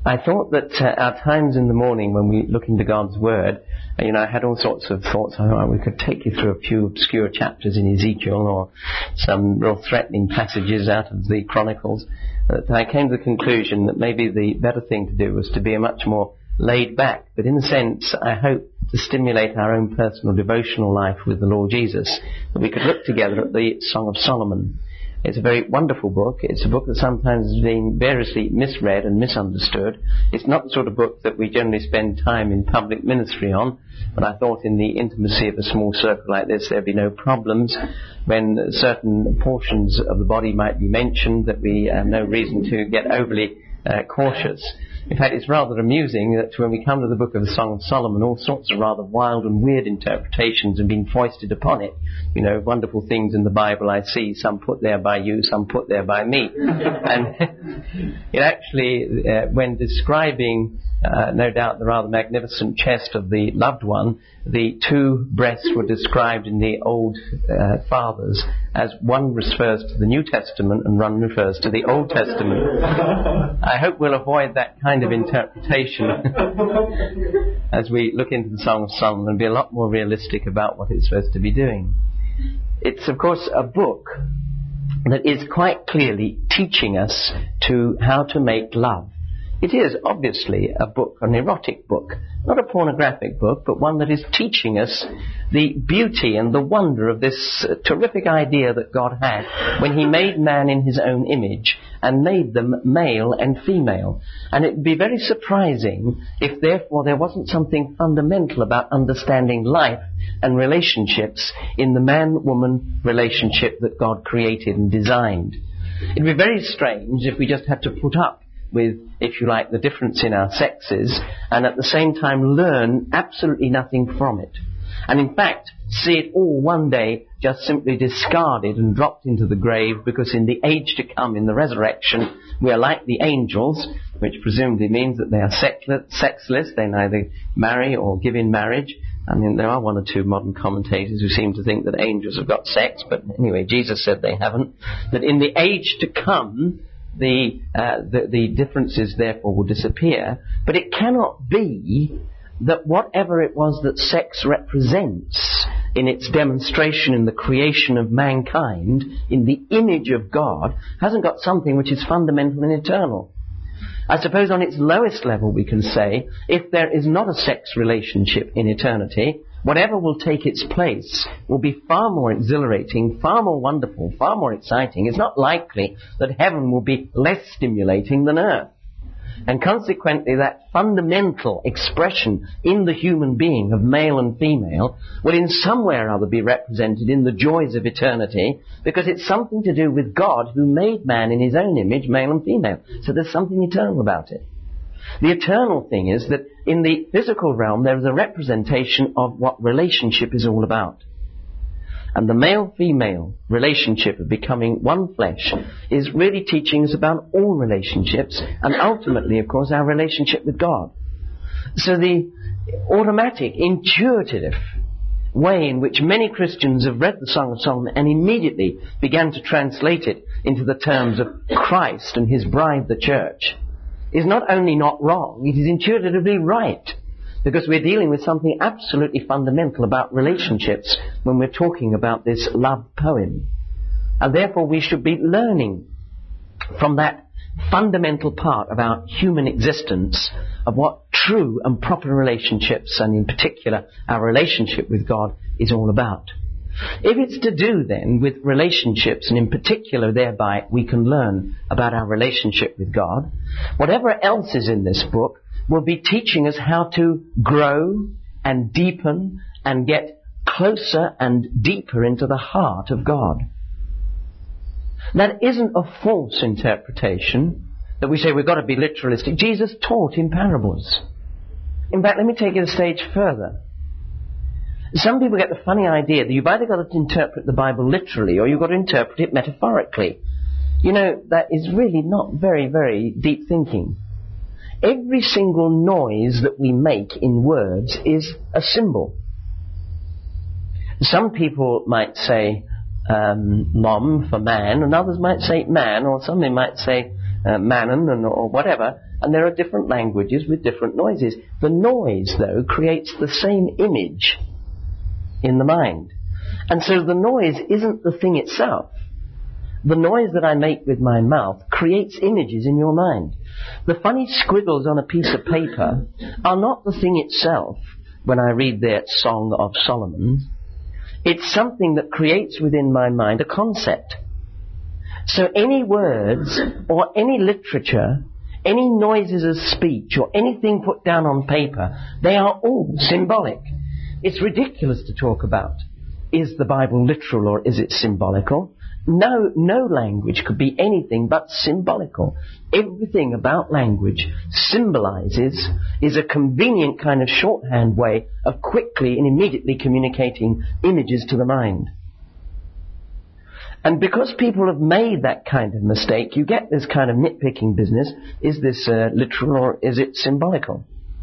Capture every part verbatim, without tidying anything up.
I thought that uh, our times in the morning when we look into God's Word, uh, you know, I had all sorts of thoughts. I thought we could take you through a few obscure chapters in Ezekiel or some real threatening passages out of the Chronicles. But I came to the conclusion that maybe the better thing to do was to be a much more laid back, but in a sense, I hope to stimulate our own personal devotional life with the Lord Jesus, that we could look together at the Song of Solomon. It's a very wonderful book. It's a book that sometimes has been variously misread and misunderstood. It's not the sort of book that we generally spend time in public ministry on, but I thought in the intimacy of a small circle like this there'd be no problems when certain portions of the body might be mentioned, that we have no reason to get overly uh, cautious. In fact, it's rather amusing that when we come to the book of the Song of Solomon, all sorts of rather wild and weird interpretations have been foisted upon it. You know, wonderful things in the Bible I see, some put there by you, some put there by me. And it actually, uh, when describing, uh, no doubt, the rather magnificent chest of the loved one, the two breasts were described in the old uh, fathers as one refers to the New Testament and one refers to the Old Testament. I hope we'll avoid that kind of interpretation as we look into the Song of Solomon and be a lot more realistic about what it's supposed to be doing. It's, of course, a book that is quite clearly teaching us to how to make love. It is obviously a book, an erotic book, not a pornographic book, but one that is teaching us the beauty and the wonder of this uh, terrific idea that God had when He made man in His own image and made them male and female. And it would be very surprising if therefore there wasn't something fundamental about understanding life and relationships in the man-woman relationship that God created and designed. It would be very strange if we just had to put up with, if you like, the difference in our sexes and at the same time learn absolutely nothing from it. And in fact, see it all one day just simply discarded and dropped into the grave, because in the age to come, in the resurrection, we are like the angels, which presumably means that they are sexless. They neither marry or give in marriage. I mean, there are one or two modern commentators who seem to think that angels have got sex, but anyway, Jesus said they haven't. That in the age to come, The, uh, the the differences therefore will disappear, but it cannot be that whatever it was that sex represents in its demonstration in the creation of mankind, in the image of God, hasn't got something which is fundamental and eternal. I suppose on its lowest level we can say, if there is not a sex relationship in eternity, whatever will take its place will be far more exhilarating, far more wonderful, far more exciting. It's not likely that heaven will be less stimulating than earth. And consequently, that fundamental expression in the human being of male and female will in some way or other be represented in the joys of eternity, because it's something to do with God who made man in His own image, male and female. So there's something eternal about it. The eternal thing is that in the physical realm there is a representation of what relationship is all about. And the male-female relationship of becoming one flesh is really teaching us about all relationships, and ultimately, of course, our relationship with God. So the automatic, intuitive way in which many Christians have read the Song of Solomon and immediately began to translate it into the terms of Christ and His bride, the church, is not only not wrong, it is intuitively right, because we're dealing with something absolutely fundamental about relationships when we're talking about this love poem. And therefore we should be learning from that fundamental part of our human existence of what true and proper relationships, and in particular our relationship with God, is all about. If it's to do then with relationships, and in particular thereby we can learn about our relationship with God, whatever else is in this book will be teaching us how to grow and deepen and get closer and deeper into the heart of God. That isn't a false interpretation that we say we've got to be literalistic. Jesus taught in parables. In fact, let me take it a stage further. Some people get the funny idea that you've either got to interpret the Bible literally or you've got to interpret it metaphorically. You know, that is really not very, very deep thinking. Every single noise that we make in words is a symbol. Some people might say um, mom for man, and others might say man, or somebody might say uh, manon and, or whatever. And there are different languages with different noises. The noise, though, creates the same image in the mind. And so the noise isn't the thing itself. The noise that I make with my mouth creates images in your mind. The funny squiggles on a piece of paper are not the thing itself when I read their Song of Solomon. It's something that creates within my mind a concept. So any words or any literature, any noises of speech or anything put down on paper, they are all symbolic. It's ridiculous to talk about, is the Bible literal or is it symbolical? No, no language could be anything but symbolical. Everything about language symbolizes, is a convenient kind of shorthand way of quickly and immediately communicating images to the mind. And because people have made that kind of mistake, you get this kind of nitpicking business. Is this uh, literal or is it symbolical?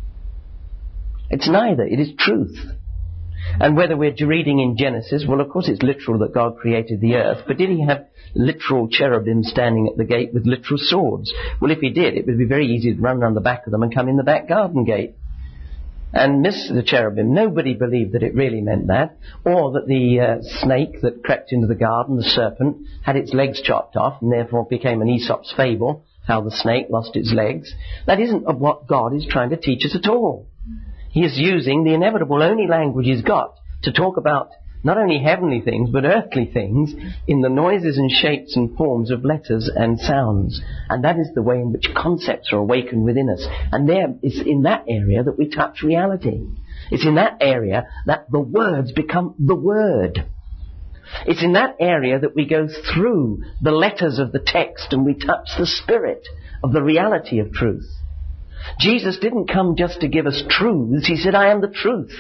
It's neither. It is truth. And whether we're reading in Genesis, well, of course it's literal that God created the earth, but did he have literal cherubim standing at the gate with literal swords? Well, if he did, it would be very easy to run around the back of them and come in the back garden gate and miss the cherubim. Nobody believed that it really meant that, or that the uh, snake that crept into the garden, the serpent, had its legs chopped off and therefore became an Aesop's fable, how the snake lost its legs. That isn't of what God is trying to teach us at all. He is using the inevitable only language he's got to talk about not only heavenly things, but earthly things in the noises and shapes and forms of letters and sounds. And that is the way in which concepts are awakened within us. And there is in that area that we touch reality. It's in that area that the words become the Word. It's in that area that we go through the letters of the text and we touch the spirit of the reality of truth. Jesus didn't come just to give us truths. He said, I am the truth.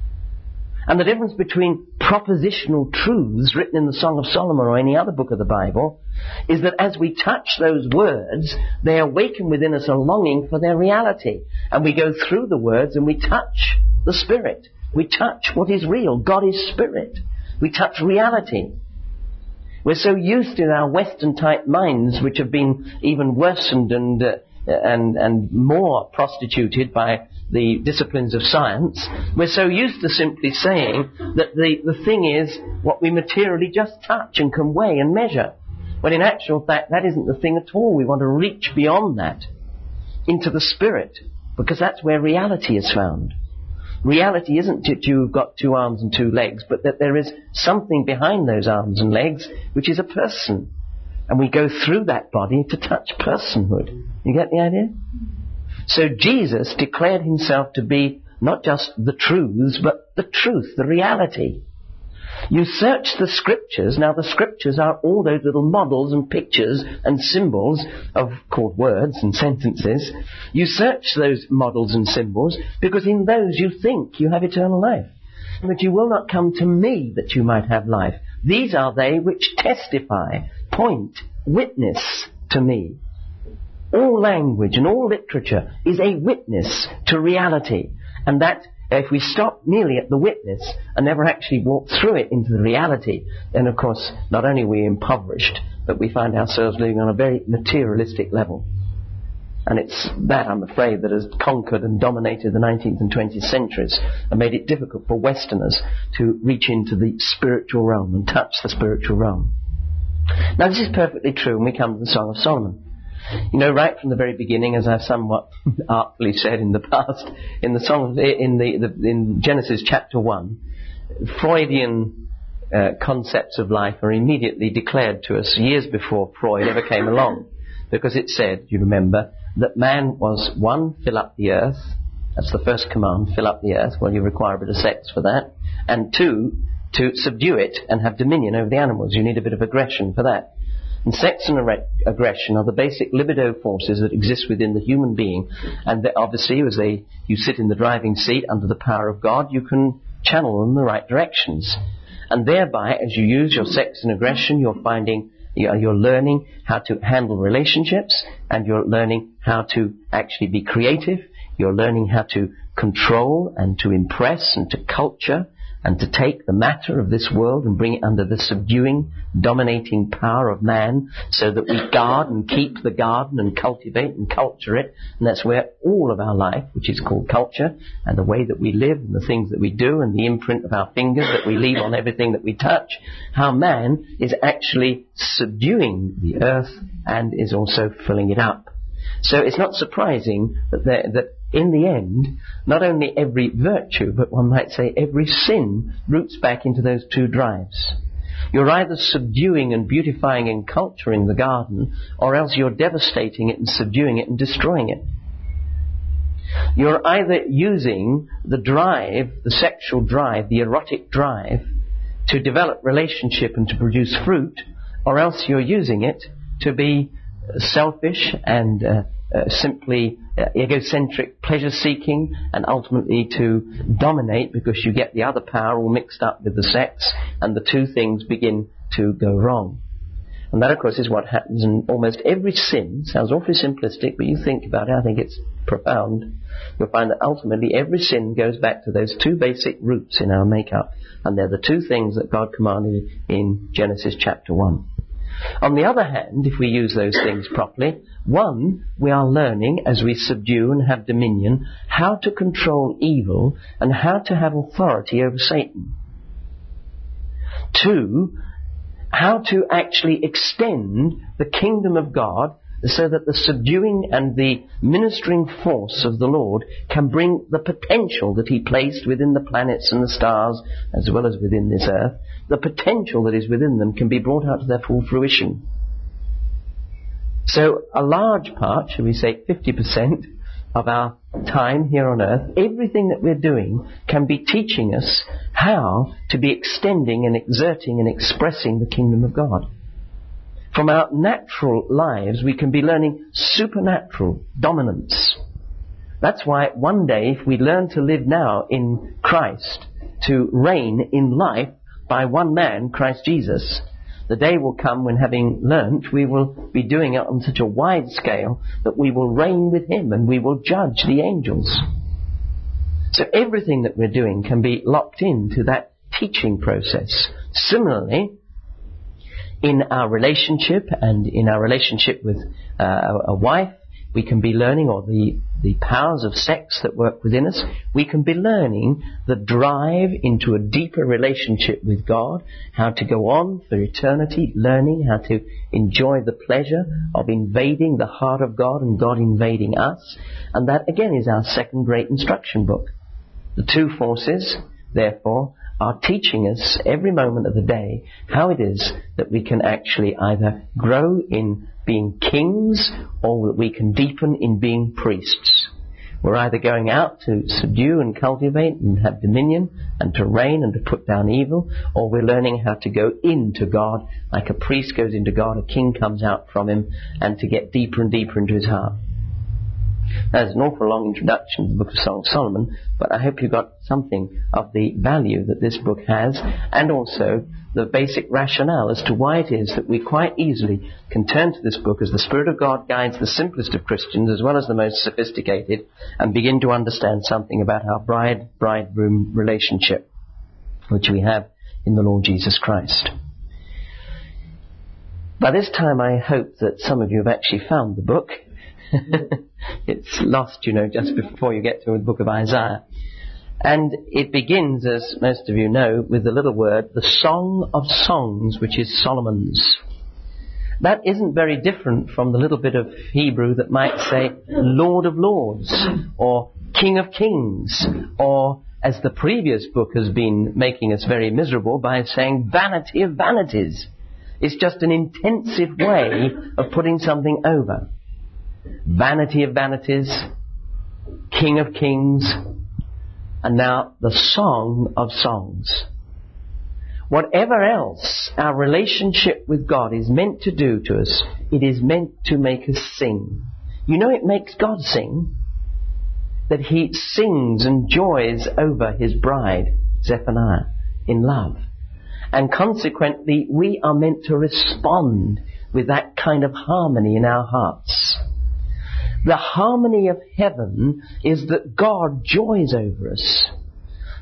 And the difference between propositional truths written in the Song of Solomon or any other book of the Bible is that as we touch those words, they awaken within us a longing for their reality. And we go through the words and we touch the Spirit. We touch what is real. God is Spirit. We touch reality. We're so used in our Western-type minds, which have been even worsened and uh, and and more prostituted by the disciplines of science, we're so used to simply saying that the, the thing is what we materially just touch and can weigh and measure. When in actual fact, that isn't the thing at all. We want to reach beyond that into the spirit, because that's where reality is found. Reality isn't that you've got two arms and two legs, but that there is something behind those arms and legs, which is a person. And we go through that body to touch personhood. You get the idea? So Jesus declared himself to be not just the truths, but the truth, the reality. You search the scriptures. Now the scriptures are all those little models and pictures and symbols of called words and sentences. You search those models and symbols because in those you think you have eternal life. But you will not come to me that you might have life. These are they which testify, point, witness to me. All language and all literature is a witness to reality. And that, if we stop merely at the witness and never actually walk through it into the reality, then of course not only are we impoverished, but we find ourselves living on a very materialistic level. And it's that, I'm afraid, that has conquered and dominated the nineteenth and twentieth centuries and made it difficult for Westerners to reach into the spiritual realm and touch the spiritual realm. Now this is perfectly true when we come to the Song of Solomon. You know, right from the very beginning, as I've somewhat artfully said in the past, in the song, of, in the, the in Genesis chapter one, Freudian uh, concepts of life are immediately declared to us years before Freud ever came along, because it said, you remember, that man was one, fill up the earth. That's the first command, fill up the earth. Well, you require a bit of sex for that. And two, to subdue it and have dominion over the animals. You need a bit of aggression for that. And sex and aggression are the basic libido forces that exist within the human being. And obviously, as they, you sit in the driving seat under the power of God, you can channel them in the right directions. And thereby, as you use your sex and aggression, you're finding, you're learning how to handle relationships, and you're learning how to actually be creative. You're learning how to control and to impress and to culture and to take the matter of this world and bring it under the subduing, dominating power of man, so that we guard and keep the garden and cultivate and culture it. And that's where all of our life, which is called culture, and the way that we live and the things that we do and the imprint of our fingers that we leave on everything that we touch, how man is actually subduing the earth and is also filling it up. So it's not surprising that, there, that in the end, not only every virtue, but one might say every sin roots back into those two drives. You're either subduing and beautifying and culturing the garden, or else you're devastating it and subduing it and destroying it. You're either using the drive, the sexual drive, the erotic drive, to develop relationship and to produce fruit, or else you're using it to be selfish and uh, uh, simply uh, egocentric, pleasure-seeking, and ultimately to dominate, because you get the other power all mixed up with the sex, and the two things begin to go wrong. And that, of course, is what happens in almost every sin. Sounds awfully simplistic, but you think about it, I think it's profound. You'll find that ultimately every sin goes back to those two basic roots in our makeup, and they're the two things that God commanded in Genesis chapter one. On the other hand, if we use those things properly, one, we are learning, as we subdue and have dominion, how to control evil and how to have authority over Satan. Two, how to actually extend the kingdom of God so that the subduing and the ministering force of the Lord can bring the potential that He placed within the planets and the stars, as well as within this earth. The potential that is within them can be brought out to their full fruition. So a large part, shall we say fifty percent, of our time here on earth, everything that we're doing can be teaching us how to be extending and exerting and expressing the kingdom of God. From our natural lives, we can be learning supernatural dominance. That's why one day, if we learn to live now in Christ, to reign in life by one man, Christ Jesus, the day will come when, having learnt, we will be doing it on such a wide scale that we will reign with Him and we will judge the angels. So everything that we're doing can be locked into that teaching process. Similarly, in our relationship and in our relationship with uh, a wife, we can be learning, or the, the powers of sex that work within us, we can be learning the drive into a deeper relationship with God, how to go on for eternity, learning how to enjoy the pleasure of invading the heart of God and God invading us. And that again is our second great instruction book. The two forces, therefore, are teaching us every moment of the day how it is that we can actually either grow in being kings or that we can deepen in being priests. We're either going out to subdue and cultivate and have dominion and to reign and to put down evil, or we're learning how to go into God like a priest goes into God, a king comes out from him, and to get deeper and deeper into his heart. That's an awful long introduction to the Book of Song of Solomon, but I hope you got something of the value that this book has, and also the basic rationale as to why it is that we quite easily can turn to this book as the Spirit of God guides the simplest of Christians as well as the most sophisticated, and begin to understand something about our bride-bridegroom relationship, which we have in the Lord Jesus Christ. By this time I hope that some of you have actually found the book. It's lost, you know, just before you get to the book of Isaiah. And it begins, as most of you know, with the little word, the Song of Songs, which is Solomon's. That isn't very different from the little bit of Hebrew that might say Lord of Lords, or King of Kings, or, as the previous book has been making us very miserable, by saying Vanity of Vanities. It's just an intensive way of putting something over. Vanity of Vanities, King of Kings, and now the Song of Songs. Whatever else our relationship with God is meant to do to us, it is meant to make us sing. You know it makes God sing? That He sings and joys over His bride, Zephaniah, in love. And consequently, we are meant to respond with that kind of harmony in our hearts. The harmony of heaven is that God joys over us.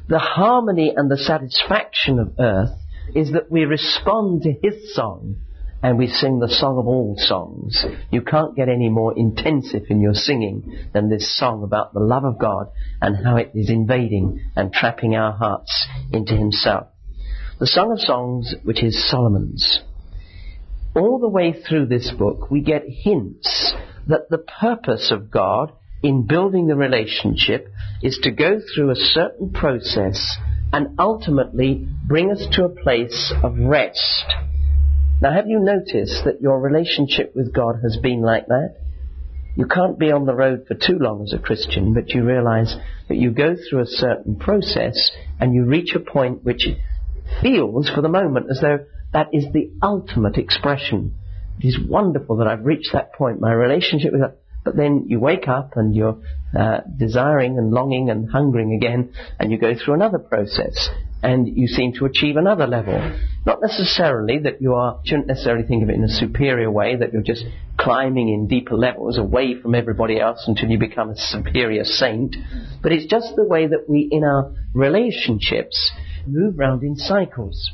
The harmony and the satisfaction of earth is that we respond to His song and we sing the song of all songs. You can't get any more intensive in your singing than this song about the love of God and how it is invading and trapping our hearts into Himself. The Song of Songs, which is Solomon's. All the way through this book, we get hints that the purpose of God in building the relationship is to go through a certain process and ultimately bring us to a place of rest. Now, have you noticed that your relationship with God has been like that? You can't be on the road for too long as a Christian, but you realize that you go through a certain process and you reach a point which feels for the moment as though that is the ultimate expression. It is wonderful that I've reached that point, my relationship with God. But then you wake up and you're uh, desiring and longing and hungering again, and you go through another process, and you seem to achieve another level. Not necessarily that you are, shouldn't necessarily think of it in a superior way, that you're just climbing in deeper levels away from everybody else until you become a superior saint, but it's just the way that we, in our relationships, move round in cycles.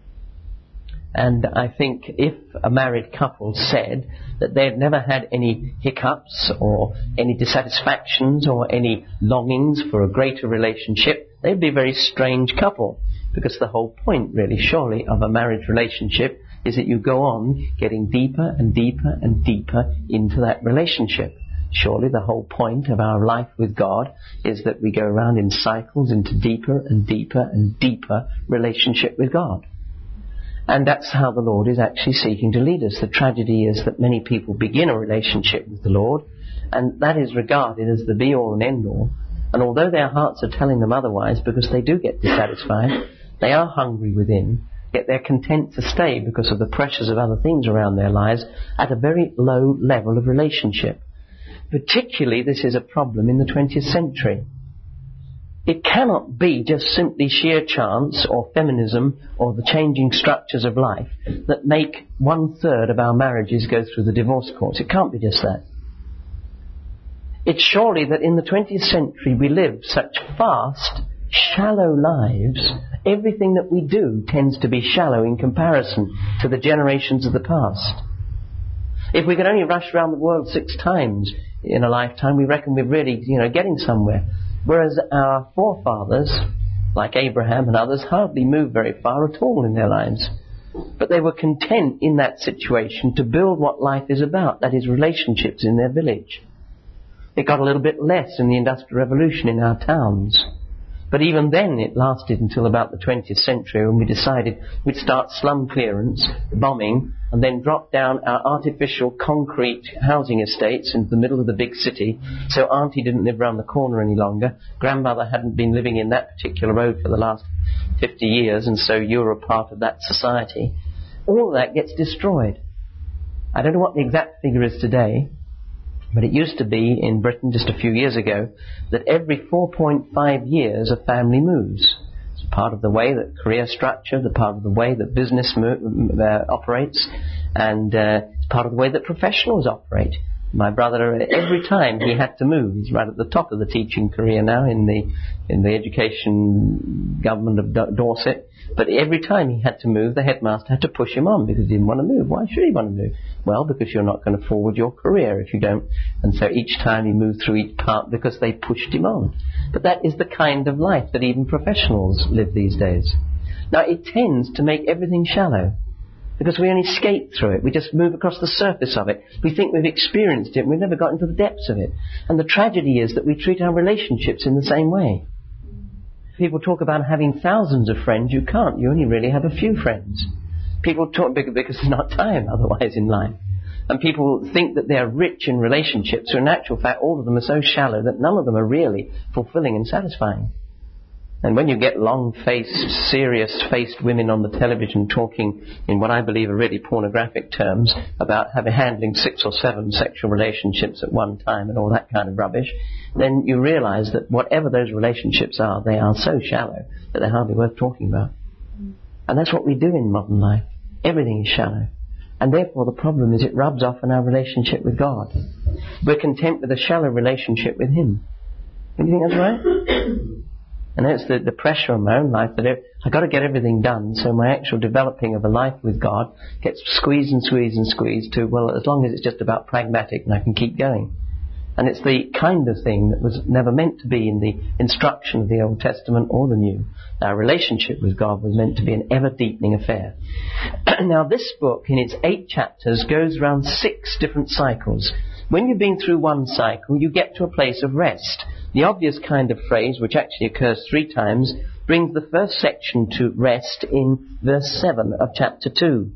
And I think if a married couple said that they had never had any hiccups or any dissatisfactions or any longings for a greater relationship, they'd be a very strange couple. Because the whole point, really, surely, of a marriage relationship is that you go on getting deeper and deeper and deeper into that relationship. Surely the whole point of our life with God is that we go around in cycles into deeper and deeper and deeper relationship with God. And that's how the Lord is actually seeking to lead us. The tragedy is that many people begin a relationship with the Lord, and that is regarded as the be-all and end-all. And although their hearts are telling them otherwise, because they do get dissatisfied, they are hungry within, yet they're content to stay because of the pressures of other things around their lives at a very low level of relationship. Particularly, this is a problem in the twentieth century. It cannot be just simply sheer chance or feminism or the changing structures of life that make one-third of our marriages go through the divorce courts. It can't be just that. It's surely that in the twentieth century we live such fast, shallow lives, everything that we do tends to be shallow in comparison to the generations of the past. If we could only rush around the world six times in a lifetime, we reckon we're really, you know, getting somewhere. Whereas our forefathers, like Abraham and others, hardly moved very far at all in their lives. But they were content in that situation to build what life is about, that is relationships in their village. It got a little bit less in the Industrial Revolution in our towns. But even then it lasted until about the twentieth century when we decided we'd start slum clearance, bombing, and then drop down our artificial concrete housing estates into the middle of the big city, so Auntie didn't live round the corner any longer, Grandmother hadn't been living in that particular road for the last fifty years, and so you were a part of that society. All of that gets destroyed. I don't know what the exact figure is today, but it used to be in Britain just a few years ago that every four point five years a family moves. It's part of the way that career structure, the part of the way that business mo- uh, operates, and uh, it's part of the way that professionals operate. My brother, every time he had to move, he's right at the top of the teaching career now in the in the education government of D- Dorset. But every time he had to move, the headmaster had to push him on because he didn't want to move. Why should he want to move? Well, because you're not going to forward your career if you don't. And so each time he moved through each part because they pushed him on. But that is the kind of life that even professionals live these days. Now, it tends to make everything shallow because we only skate through it. We just move across the surface of it. We think we've experienced it and we've never got into the depths of it. And the tragedy is that we treat our relationships in the same way. People talk about having thousands of friends. You can't. You only really have a few friends. People talk because there's not time otherwise in life. And people think that they're rich in relationships, so in actual fact all of them are so shallow that none of them are really fulfilling and satisfying. And when you get long-faced, serious-faced women on the television talking in what I believe are really pornographic terms about having handling six or seven sexual relationships at one time and all that kind of rubbish, then you realize that whatever those relationships are, they are so shallow that they're hardly worth talking about. And that's what we do in modern life. Everything is shallow. And therefore the problem is it rubs off on our relationship with God. We're content with a shallow relationship with Him. Do you think that's right? And it's the, the pressure on my own life that it, I've got to get everything done, so my actual developing of a life with God gets squeezed and squeezed and squeezed to, well, as long as it's just about pragmatic and I can keep going. And it's the kind of thing that was never meant to be in the instruction of the Old Testament or the New. Our relationship with God was meant to be an ever-deepening affair. Now, this book, in its eight chapters, goes around six different cycles. When you've been through one cycle, you get to a place of rest. The obvious kind of phrase, which actually occurs three times, brings the first section to rest in verse seven of chapter two.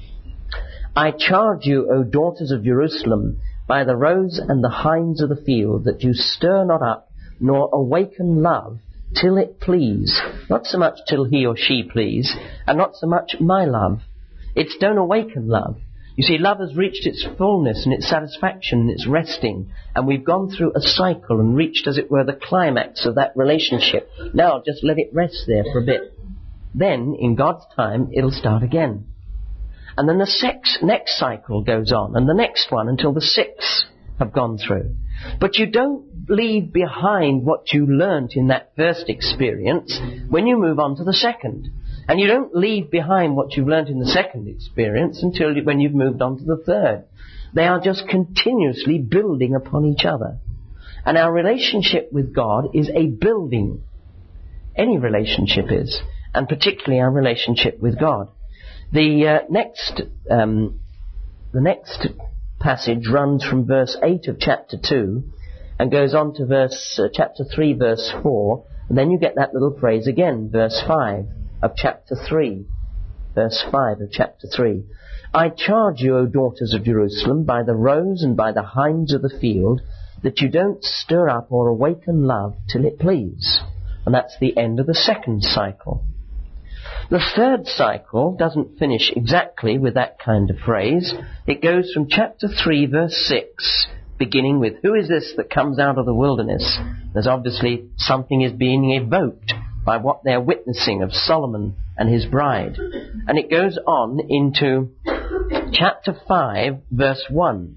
I charge you, O daughters of Jerusalem, by the roes and the hinds of the field, that you stir not up, nor awaken love, till it please. Not so much till he or she please, and not so much my love. It's don't awaken love. You see, love has reached its fullness and its satisfaction and its resting, and we've gone through a cycle and reached, as it were, the climax of that relationship. Now just let it rest there for a bit. Then, in God's time, it'll start again. And then the sex, next cycle goes on, and the next one, until the six have gone through. But you don't leave behind what you learnt in that first experience when you move on to the second. And you don't leave behind what you've learnt in the second experience until you, when you've moved on to the third. They are just continuously building upon each other. And our relationship with God is a building. Any relationship is, and particularly our relationship with God. The uh, next, um, the next passage runs from verse eight of chapter two and goes on to verse uh, chapter three, verse four, and then you get that little phrase again, verse five of chapter three, verse five of chapter three. I charge you, O daughters of Jerusalem, by the roes and by the hinds of the field, that you don't stir up or awaken love till it please. And that's the end of the second cycle. The third cycle doesn't finish exactly with that kind of phrase. It goes from chapter three, verse six, beginning with, who is this that comes out of the wilderness? There's obviously something is being evoked by what they're witnessing of Solomon and his bride. And it goes on into chapter five, verse one.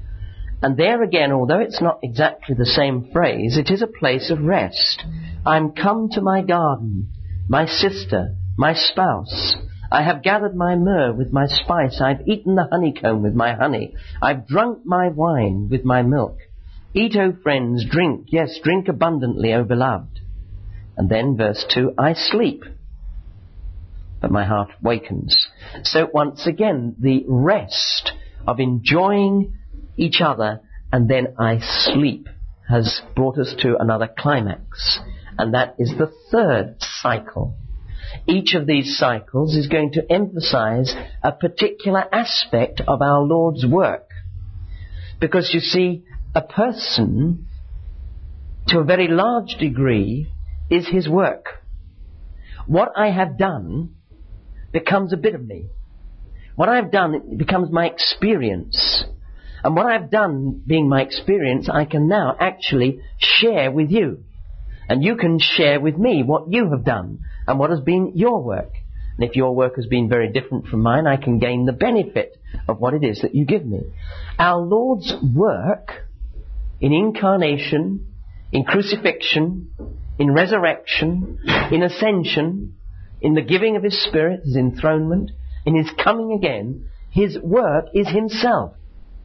And there again, although it's not exactly the same phrase, it is a place of rest. I'm come to my garden, my sister, my spouse. I have gathered my myrrh with my spice. I've eaten the honeycomb with my honey. I've drunk my wine with my milk. Eat, O friends, drink, yes, drink abundantly, O beloved. And then verse two, I sleep, but my heart wakens. So once again, the rest of enjoying each other and then I sleep has brought us to another climax. And that is the third cycle. Each of these cycles is going to emphasize a particular aspect of our Lord's work. Because you see, a person, to a very large degree, is his work. What I have done becomes a bit of me. What I've done it becomes my experience. And what I've done being my experience, I can now actually share with you. And you can share with me what you have done and what has been your work. And if your work has been very different from mine, I can gain the benefit of what it is that you give me. Our Lord's work in incarnation, in crucifixion, in resurrection, in ascension, in the giving of His Spirit, His enthronement, in His coming again, His work is Himself.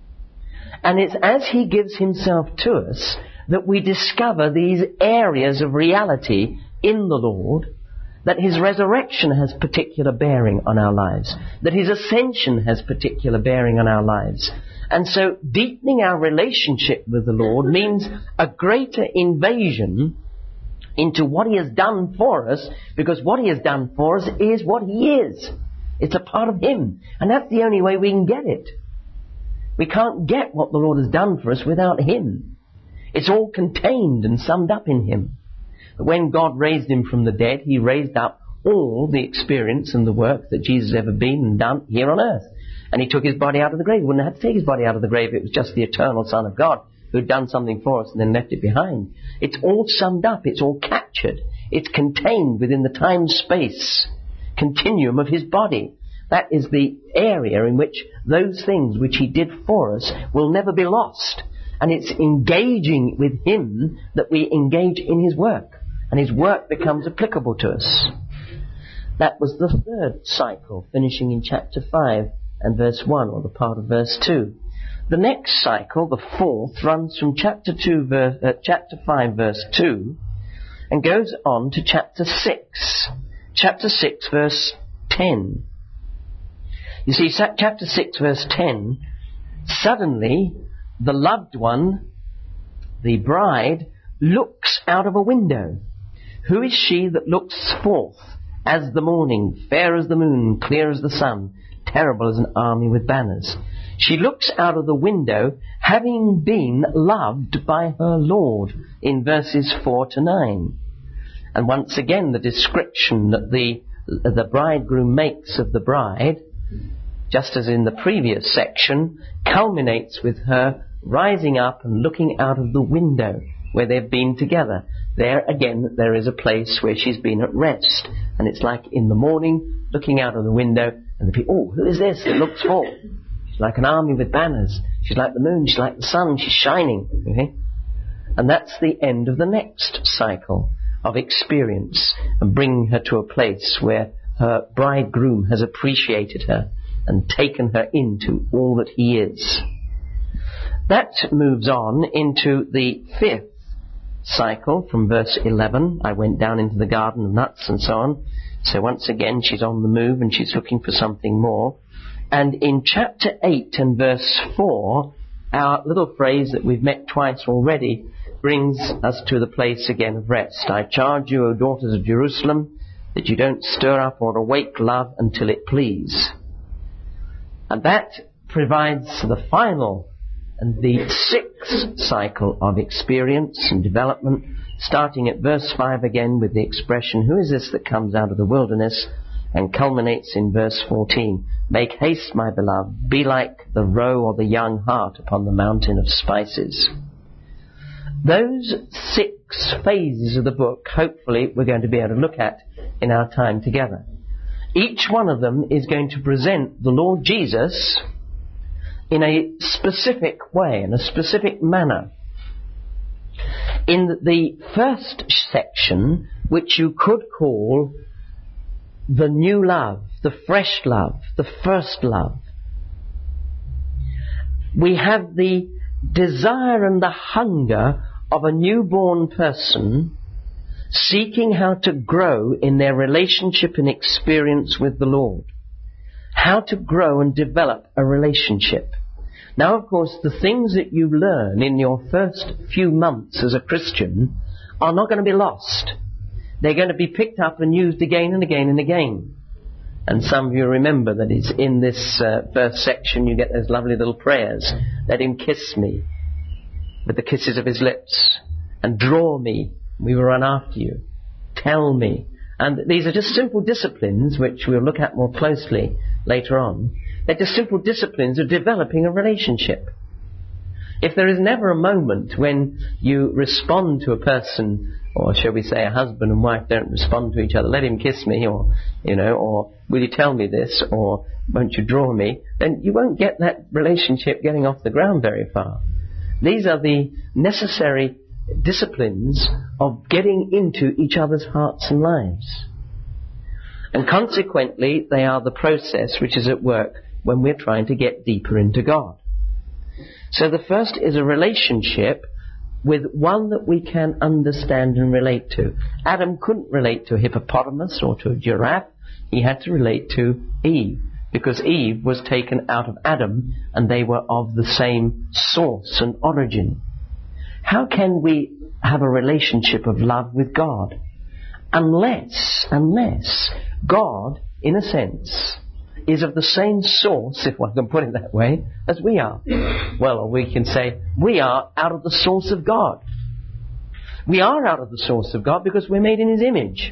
And it's as He gives Himself to us that we discover these areas of reality in the Lord, that His resurrection has particular bearing on our lives, that His ascension has particular bearing on our lives. And so deepening our relationship with the Lord means a greater invasion into what He has done for us, because what He has done for us is what He is. It's a part of Him. And that's the only way we can get it. We can't get what the Lord has done for us without Him. It's all contained and summed up in Him. But when God raised Him from the dead, He raised up all the experience and the work that Jesus ever been and done here on earth. And He took His body out of the grave. He wouldn't have to take His body out of the grave. It was just the eternal Son of God who had done something for us and then left it behind. It's all summed up. It's all captured. It's contained within the time-space continuum of His body. That is the area in which those things which He did for us will never be lost. And it's engaging with Him that we engage in His work. and his work becomes applicable to us. That was the third cycle, finishing in chapter five and verse one, or the part of verse two. The next cycle, the fourth, runs from chapter two, verse, uh, chapter five, verse two, and goes on to chapter six. Chapter six, verse ten. You see, chapter six, verse ten, suddenly the loved one, the bride, looks out of a window. Who is she that looks forth as the morning, fair as the moon, clear as the sun, terrible as an army with banners? She looks out of the window, having been loved by her Lord, in verses four to nine. And once again, the description that the, the bridegroom makes of the bride, just as in the previous section, culminates with her rising up and looking out of the window where they've been together. There again, there is a place where she's been at rest. And it's like in the morning, looking out of the window, and the people, oh, who is this that looks forth? She's like an army with banners. She's like the moon. She's like the sun. She's shining. Okay? And that's the end of the next cycle of experience, and bringing her to a place where her bridegroom has appreciated her and taken her into all that he is. That moves on into the fifth cycle from verse eleven. I went down into the garden of nuts and so on. So once again, she's on the move and she's looking for something more. And in chapter eight and verse four, our little phrase that we've met twice already brings us to the place again of rest. I charge you, O daughters of Jerusalem, that you don't stir up or awake love until it please. And that provides the final and the sixth cycle of experience and development, starting at verse five again with the expression, who is this that comes out of the wilderness, and culminates in verse fourteen. Make haste, my beloved, be like the roe or the young hart upon the mountain of spices. Those six phases of the book, hopefully, we're going to be able to look at in our time together. Each one of them is going to present the Lord Jesus in a specific way, in a specific manner. In the first section, which you could call the new love, the fresh love, the first love, we have the desire and the hunger of a newborn person seeking how to grow in their relationship and experience with the Lord. How to grow and develop a relationship. Now, of course, the things that you learn in your first few months as a Christian are not going to be lost. They're going to be picked up and used again and again and again. And some of you remember that it's in this uh, first section you get those lovely little prayers. Let him kiss me with the kisses of his lips, and draw me, we will run after you. Tell me. And these are just simple disciplines which we'll look at more closely later on. They're just simple disciplines of developing a relationship. If there is never a moment when you respond to a person, or shall we say a husband and wife don't respond to each other, let him kiss me, or, you know, or will you tell me this, or won't you draw me, then you won't get that relationship getting off the ground very far. These are the necessary disciplines of getting into each other's hearts and lives. And consequently, they are the process which is at work when we're trying to get deeper into God. So the first is a relationship with one that we can understand and relate to. Adam couldn't relate to a hippopotamus or to a giraffe. He had to relate to Eve, because Eve was taken out of Adam and they were of the same source and origin. How can we have a relationship of love with God? Unless, unless God, in a sense, is of the same source, if one can put it that way, as we are. Well, or we can say, we are out of the source of God. We are out of the source of God because we're made in His image.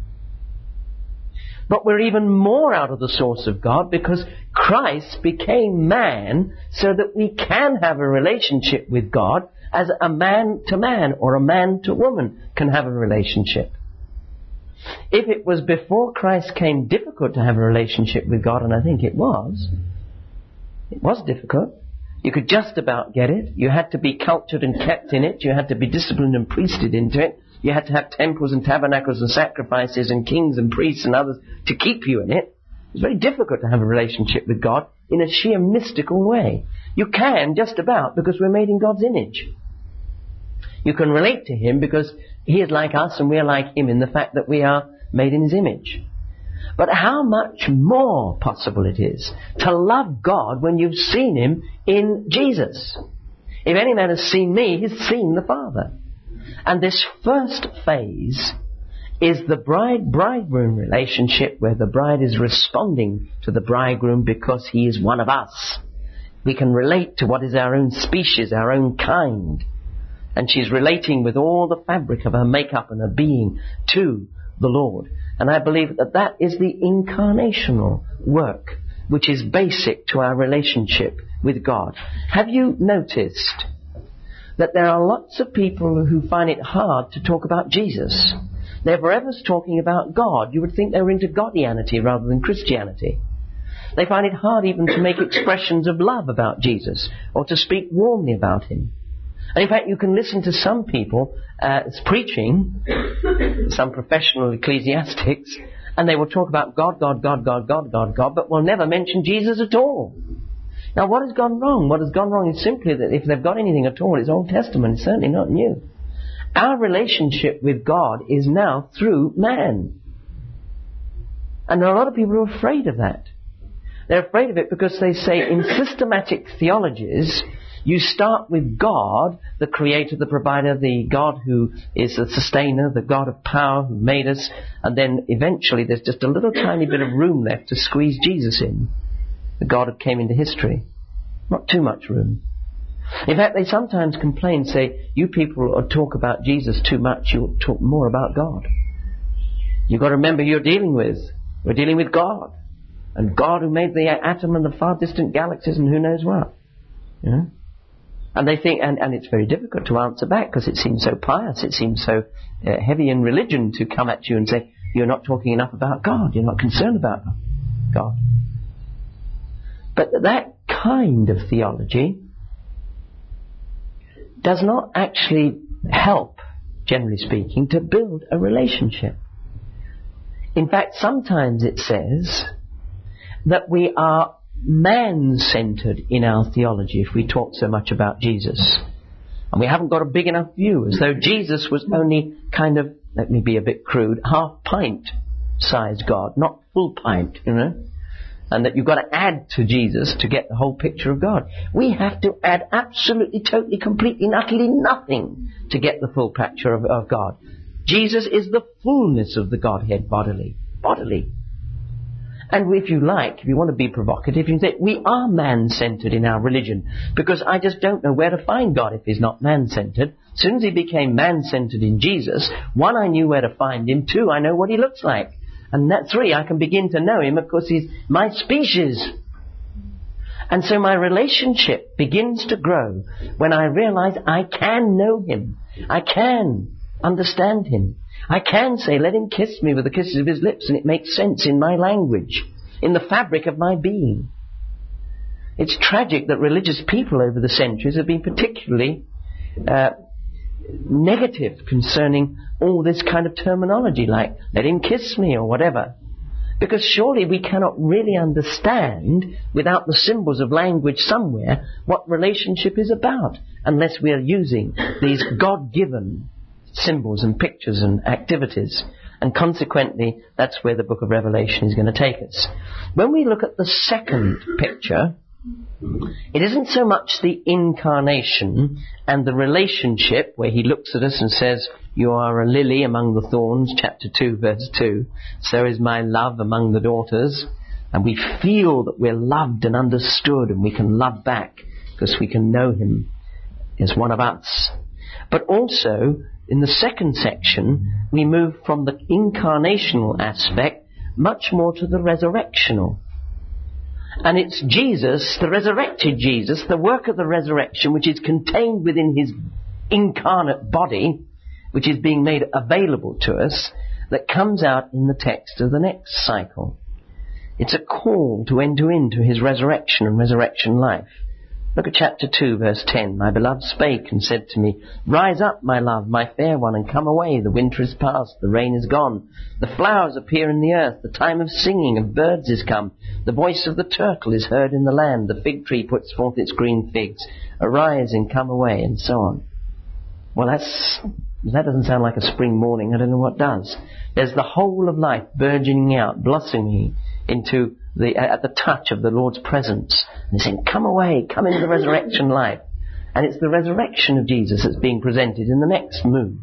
But we're even more out of the source of God because Christ became man so that we can have a relationship with God as a man to man or a man to woman can have a relationship. If it was before Christ came difficult to have a relationship with God, and I think it was, it was difficult. You could just about get it. You had to be cultured and kept in it. You had to be disciplined and priested into it. You had to have temples and tabernacles and sacrifices and kings and priests and others to keep you in it. It's very difficult to have a relationship with God in a sheer mystical way. You can just about because we're made in God's image. You can relate to Him because He is like us and we are like Him in the fact that we are made in His image. But how much more possible it is to love God when you've seen Him in Jesus. If any man has seen me, he's seen the Father. And this first phase is the bride-bridegroom relationship where the bride is responding to the bridegroom because he is one of us. We can relate to what is our own species, our own kind. And she's relating with all the fabric of her makeup and her being to the Lord. And I believe that that is the incarnational work which is basic to our relationship with God. Have you noticed that there are lots of people who find it hard to talk about Jesus? They're forever talking about God. You would think they were into Godianity rather than Christianity. They find it hard even to make expressions of love about Jesus or to speak warmly about Him. And in fact, you can listen to some people uh, preaching, some professional ecclesiastics, and they will talk about God, God, God, God, God, God, God, but will never mention Jesus at all. Now, what has gone wrong? What has gone wrong is simply that if they've got anything at all, it's Old Testament, it's certainly not new. Our relationship with God is now through man. And there are a lot of people who are afraid of that. They're afraid of it because they say in systematic theologies, you start with God, the creator, the provider, the God who is the sustainer, the God of power who made us, and then eventually there's just a little tiny bit of room left to squeeze Jesus in, the God who came into history. Not too much room. In fact, they sometimes complain, say, you people talk about Jesus too much, you talk more about God. You've got to remember you're dealing with, we're dealing with God. And God who made the atom and the far distant galaxies and who knows what. You know? And they think, and, and it's very difficult to answer back because it seems so pious, it seems so uh, heavy in religion to come at you and say, you're not talking enough about God, you're not concerned about God. But that kind of theology does not actually help, generally speaking, to build a relationship. In fact, sometimes it says that we are man-centered in our theology if we talk so much about Jesus. And we haven't got a big enough view, as though Jesus was only kind of, let me be a bit crude, half-pint-sized God, not full pint, you know. And that you've got to add to Jesus to get the whole picture of God. We have to add absolutely, totally, completely, utterly nothing to get the full picture of, of God. Jesus is the fullness of the Godhead bodily. Bodily. And if you like, if you want to be provocative, you can say, we are man-centered in our religion, because I just don't know where to find God if He's not man-centered. As soon as He became man-centered in Jesus, one, I knew where to find Him, two, I know what He looks like. And that three, I can begin to know Him because He's my species. And so my relationship begins to grow when I realize I can know Him. I can understand Him. I can say, let Him kiss me with the kisses of His lips, and it makes sense in my language, in the fabric of my being. It's tragic that religious people over the centuries have been particularly uh, negative concerning all this kind of terminology, like let him kiss me or whatever. Because surely we cannot really understand, without the symbols of language somewhere, what relationship is about, unless we are using these God-given symbols and pictures and activities. And consequently, that's where the book of Revelation is going to take us. When we look at the second picture, it isn't so much the incarnation and the relationship where He looks at us and says, you are a lily among the thorns, chapter two, verse two. So is my love among the daughters. And we feel that we're loved and understood, and we can love back because we can know Him as one of us. But also, in the second section, we move from the incarnational aspect much more to the resurrectional. And it's Jesus, the resurrected Jesus, the work of the resurrection, which is contained within His incarnate body, which is being made available to us, that comes out in the text of the next cycle. It's a call to enter into His resurrection and resurrection life. Look at chapter two, verse ten. My beloved spake and said to me, Rise up, my love, my fair one, and come away. The winter is past, the rain is gone. The flowers appear in the earth. The time of singing of birds is come. The voice of the turtle is heard in the land. The fig tree puts forth its green figs. Arise and come away, and so on. Well, that's, that doesn't sound like a spring morning. I don't know what does. There's the whole of life burgeoning out, blossoming into the, at the touch of the Lord's presence. And he's saying, come away, come into the resurrection life. And it's the resurrection of Jesus that's being presented in the next move.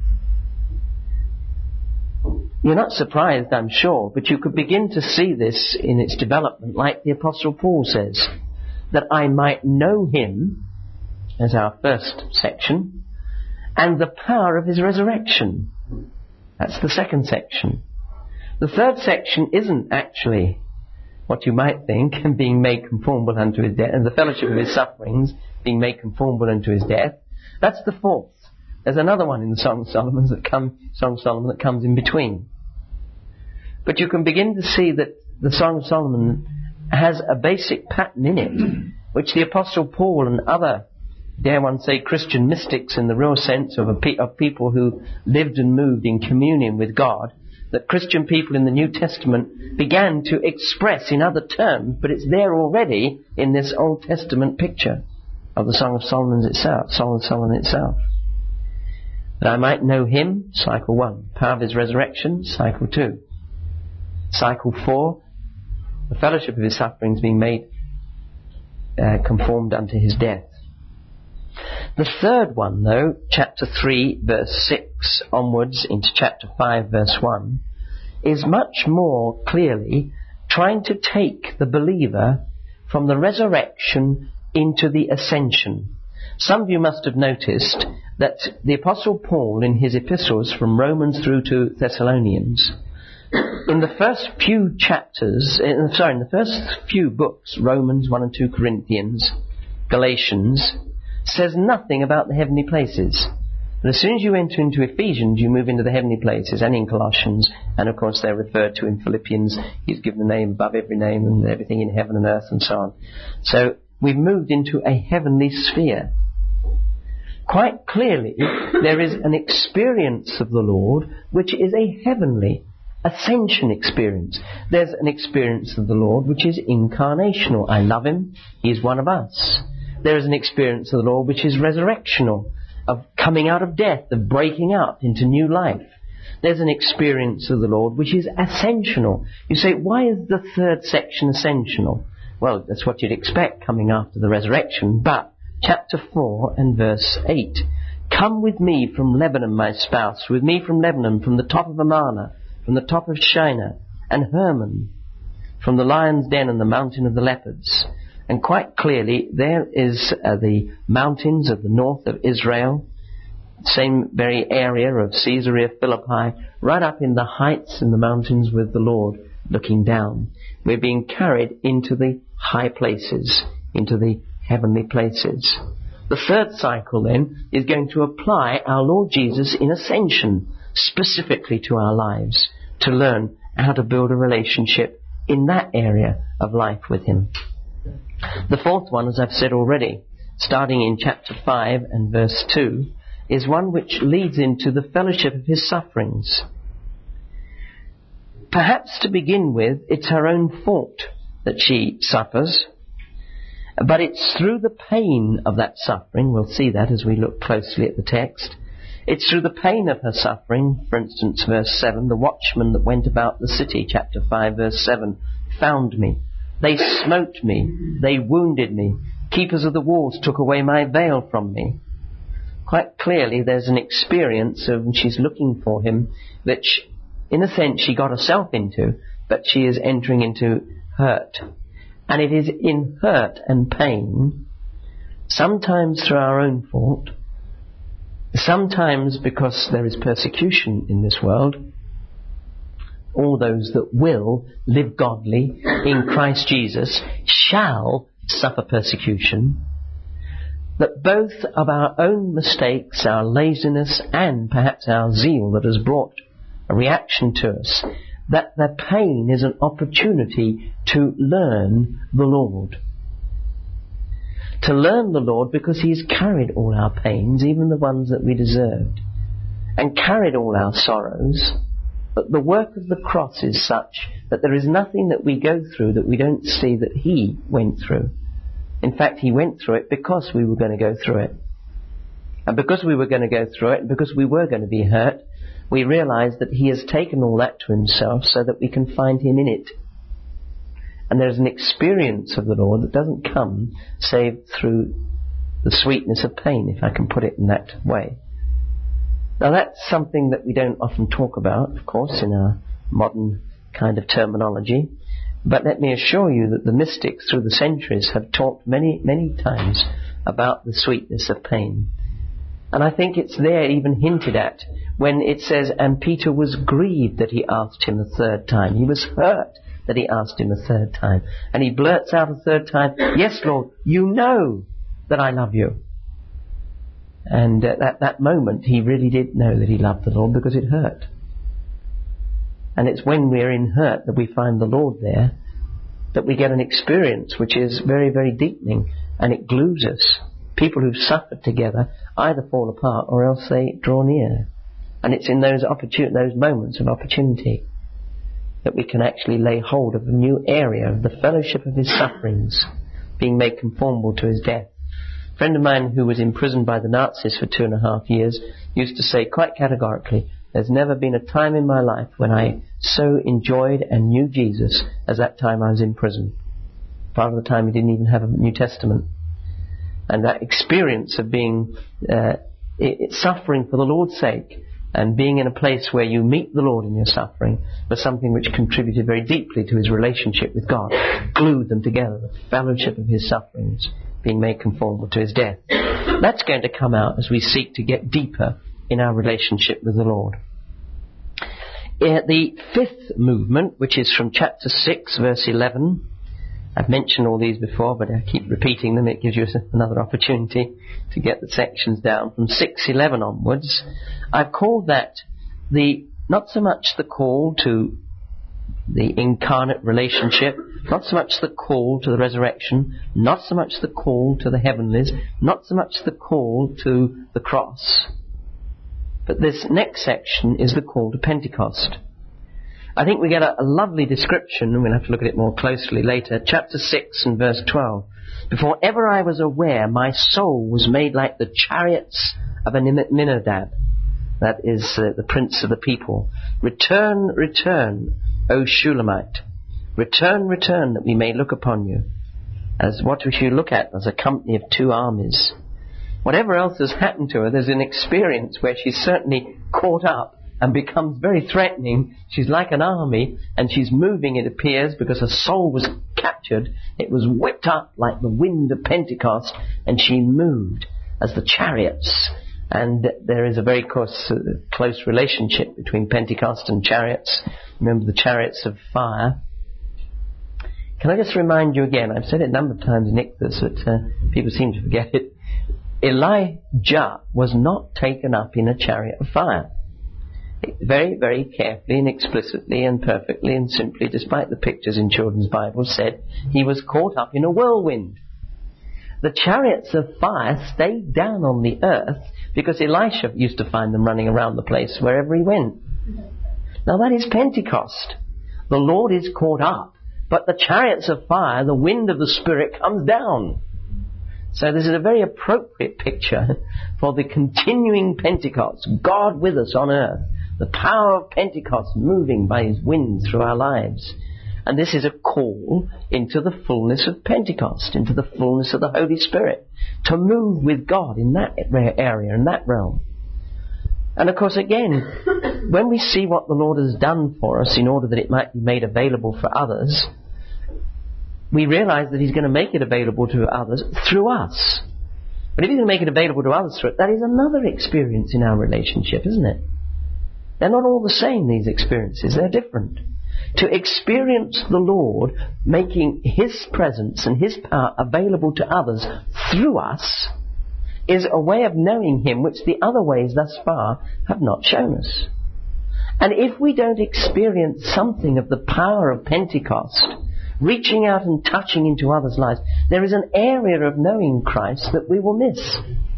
You're not surprised, I'm sure, but you could begin to see this in its development, like the Apostle Paul says, that I might know him, as our first section, and the power of his resurrection. That's the second section. The third section isn't actually what you might think, and being made conformable unto his death, and the fellowship of his sufferings, being made conformable unto his death. That's the fourth. There's another one in the Song of Solomon that come, Song of Solomon that comes in between. But you can begin to see that the Song of Solomon has a basic pattern in it, which the Apostle Paul and other, dare one say, Christian mystics in the real sense of, a pe- of people who lived and moved in communion with God, that Christian people in the New Testament began to express in other terms, but it's there already in this Old Testament picture of the Song of Solomon itself, Song of Solomon itself. That I might know him, cycle one. Power of his resurrection, cycle two. Cycle four, the fellowship of his sufferings being made uh, conformed unto his death. The third one, though, chapter three, verse six onwards into chapter five, verse one, is much more clearly trying to take the believer from the resurrection into the ascension. Some of you must have noticed that the Apostle Paul, in his epistles from Romans through to Thessalonians, in the first few chapters, in, sorry, in the first few books, Romans, one and two Corinthians, Galatians, says nothing about the heavenly places. But as soon as you enter into Ephesians, you move into the heavenly places, and in Colossians, and of course they're referred to in Philippians. He's given a name above every name, and everything in heaven and earth, and so on. So we've moved into a heavenly sphere. Quite clearly, there is an experience of the Lord which is a heavenly ascension experience. There's an experience of the Lord which is incarnational. I love him, he is one of us. There is an experience of the Lord which is resurrectional, of coming out of death, of breaking out into new life. There's an experience of the Lord which is ascensional. You say, why is the third section ascensional? Well, that's what you'd expect coming after the resurrection. But chapter four and verse eight. Come with me from Lebanon, my spouse, with me from Lebanon, from the top of Amana, from the top of Shinar, and Hermon, from the lion's den and the mountain of the leopards. And quite clearly, there is uh, the mountains of the north of Israel, same very area of Caesarea Philippi, right up in the heights in the mountains with the Lord looking down. We're being carried into the high places, into the heavenly places. The third cycle then is going to apply our Lord Jesus in ascension specifically to our lives, to learn how to build a relationship in that area of life with him. The fourth one, as I've said already, starting in chapter five and verse two, is one which leads into the fellowship of his sufferings. Perhaps to begin with, it's her own fault that she suffers, but it's through the pain of that suffering, we'll see that as we look closely at the text, it's through the pain of her suffering, for instance, verse seven, the watchmen that went about the city, chapter five, verse seven, found me. They smote me, they wounded me, keepers of the walls took away my veil from me. Quite clearly there's an experience of, and she's looking for him, that she, in a sense she got herself into, but she is entering into hurt. And it is in hurt and pain, sometimes through our own fault, sometimes because there is persecution in this world. All those that will live godly in Christ Jesus shall suffer persecution. That both of our own mistakes, our laziness, and perhaps our zeal that has brought a reaction to us, that the pain is an opportunity to learn the Lord. to learn the Lord because He's carried all our pains, even the ones that we deserved, and carried all our sorrows. But the work of the cross is such that there is nothing that we go through that we don't see that He went through. In fact, He went through it because we were going to go through it. And because we were going to go through it, and because we were going to be hurt, we realize that He has taken all that to Himself so that we can find Him in it. And there's an experience of the Lord that doesn't come save through the sweetness of pain, if I can put it in that way. Now that's something that we don't often talk about, of course, in our modern kind of terminology. But let me assure you that the mystics through the centuries have talked many, many times about the sweetness of pain. And I think it's there even hinted at when it says, and Peter was grieved that He asked Him a third time. He was hurt that He asked Him a third time. And he blurts out a third time, yes, Lord, you know that I love you. And at that, that moment, he really did know that he loved the Lord because it hurt. And it's when we're in hurt that we find the Lord there, that we get an experience which is very, very deepening, and it glues us. People who've suffered together either fall apart or else they draw near. And it's in those opportun- those moments of opportunity that we can actually lay hold of a new area of the fellowship of His sufferings, being made conformable to His death. A friend of mine who was imprisoned by the Nazis for two and a half years used to say quite categorically, there's never been a time in my life when I so enjoyed and knew Jesus as that time I was in prison. Part of the time he didn't even have a New Testament. And that experience of being uh, it, suffering for the Lord's sake and being in a place where you meet the Lord in your suffering was something which contributed very deeply to his relationship with God, glued them together, the fellowship of his sufferings, being made conformable to his death. That's going to come out as we seek to get deeper in our relationship with the Lord. Uh, the fifth movement, which is from chapter six, verse eleven, I've mentioned all these before, but I keep repeating them. It gives you another opportunity to get the sections down. From six eleven onwards, I've called that the not so much the call to the incarnate relationship, not so much the call to the resurrection, not so much the call to the heavenlies, not so much the call to the cross. But this next section is the call to Pentecost. I think we get a, a lovely description, and we'll have to look at it more closely later. Chapter six and verse twelve. Before ever I was aware, my soul was made like the chariots of Aminadab. That is uh, the prince of the people. Return, return, O Shulamite. Return, return, that we may look upon you. As what we should look at as a company of two armies. Whatever else has happened to her, there's an experience where she's certainly caught up and becomes very threatening. She's like an army, and she's moving, it appears, because her soul was captured. It was whipped up like the wind of Pentecost, and she moved as the chariots. And there is a very close, uh, close relationship between Pentecost and chariots. Remember the chariots of fire. Can I just remind you again, I've said it a number of times, Nick, this, but uh, people seem to forget it. Elijah was not taken up in a chariot of fire. Very, very carefully and explicitly and perfectly and simply, despite the pictures in children's Bibles, said he was caught up in a whirlwind. The chariots of fire stayed down on the earth because Elisha used to find them running around the place wherever he went. Now that is Pentecost. The Lord is caught up, but the chariots of fire, the wind of the Spirit, comes down. So this is a very appropriate picture for the continuing Pentecost. God with us on earth. The power of Pentecost moving by His wind through our lives. And this is a call into the fullness of Pentecost, into the fullness of the Holy Spirit, to move with God in that area, in that realm. And of course, again, when we see what the Lord has done for us in order that it might be made available for others, we realize that He's going to make it available to others through us. But if He's going to make it available to others through it, that is another experience in our relationship, isn't it? They're not all the same, these experiences. They're different. To experience the Lord making His presence and His power available to others through us is a way of knowing Him which the other ways thus far have not shown us. And if we don't experience something of the power of Pentecost, reaching out and touching into others' lives, there is an area of knowing Christ that we will miss.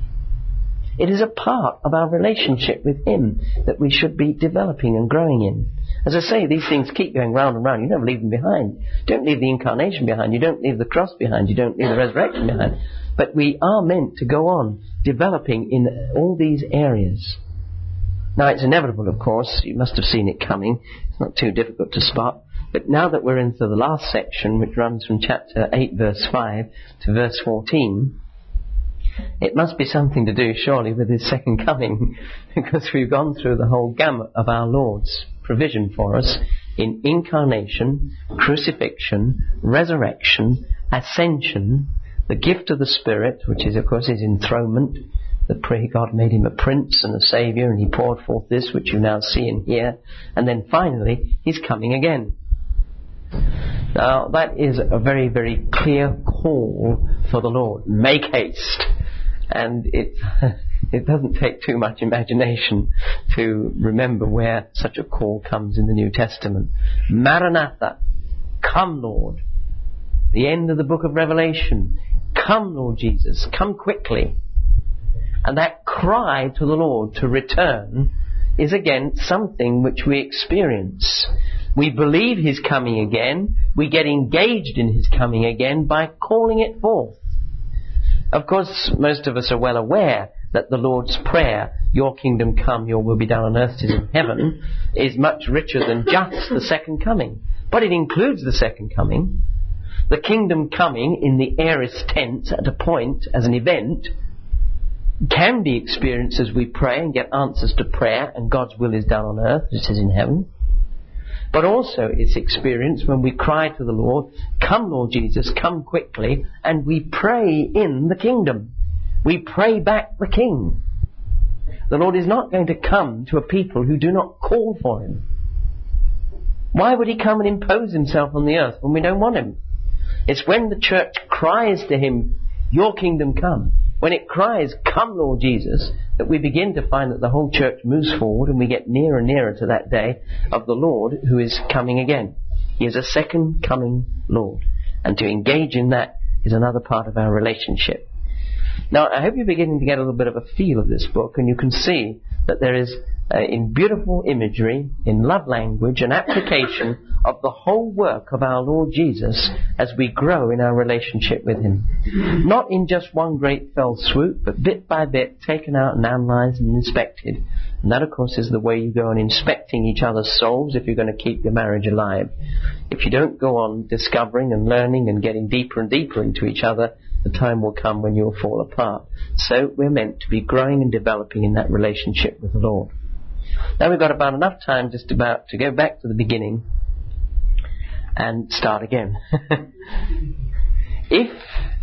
It is a part of our relationship with Him that we should be developing and growing in. As I say, these things keep going round and round. You never leave them behind. You don't leave the incarnation behind. You don't leave the cross behind. You don't leave the resurrection behind. But we are meant to go on developing in all these areas. Now, it's inevitable, of course. You must have seen it coming. It's not too difficult to spot. But now that we're into the last section, which runs from chapter eight, verse five, to verse fourteen, it must be something to do, surely, with His second coming, because we've gone through the whole gamut of our Lord's provision for us in incarnation, crucifixion, resurrection, ascension, the gift of the Spirit, which is, of course, His enthronement. The prayer God made Him a prince and a saviour, and He poured forth this which you now see and hear. And then finally, He's coming again. Now, that is a very, very clear call for the Lord. Make haste. And it it doesn't take too much imagination to remember where such a call comes in the New Testament. Maranatha, come Lord. The end of the book of Revelation. Come Lord Jesus, come quickly. And that cry to the Lord to return is again something which we experience. We believe He's coming again. We get engaged in His coming again by calling it forth. Of course, most of us are well aware that the Lord's Prayer, your kingdom come, your will be done on earth as in heaven, is much richer than just the second coming. But it includes the second coming. The kingdom coming in the aorist tense at a point, as an event, can be experienced as we pray and get answers to prayer, and God's will is done on earth as it is in heaven. But also it's experienced when we cry to the Lord, come Lord Jesus, come quickly, and we pray in the kingdom. We pray back the King. The Lord is not going to come to a people who do not call for Him. Why would He come and impose Himself on the earth when we don't want Him? It's when the church cries to Him, your kingdom come, when it cries, come Lord Jesus, that we begin to find that the whole church moves forward and we get nearer and nearer to that day of the Lord who is coming again. He is a second coming Lord. And to engage in that is another part of our relationship. Now, I hope you're beginning to get a little bit of a feel of this book, and you can see that there is, uh, in beautiful imagery, in love language, an application of the whole work of our Lord Jesus as we grow in our relationship with Him. Not in just one great fell swoop, but bit by bit, taken out and analysed and inspected. And that, of course, is the way you go on inspecting each other's souls if you're going to keep your marriage alive. If you don't go on discovering and learning and getting deeper and deeper into each other, the time will come when you'll fall apart. So we're meant to be growing and developing in that relationship with the Lord. Now we've got about enough time just about to go back to the beginning and start again. If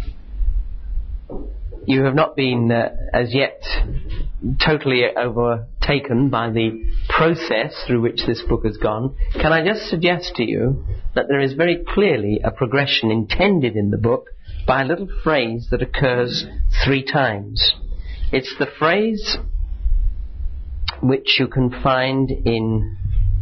you have not been uh, as yet totally overtaken by the process through which this book has gone, can I just suggest to you that there is very clearly a progression intended in the book by a little phrase that occurs three times. It's the phrase which you can find in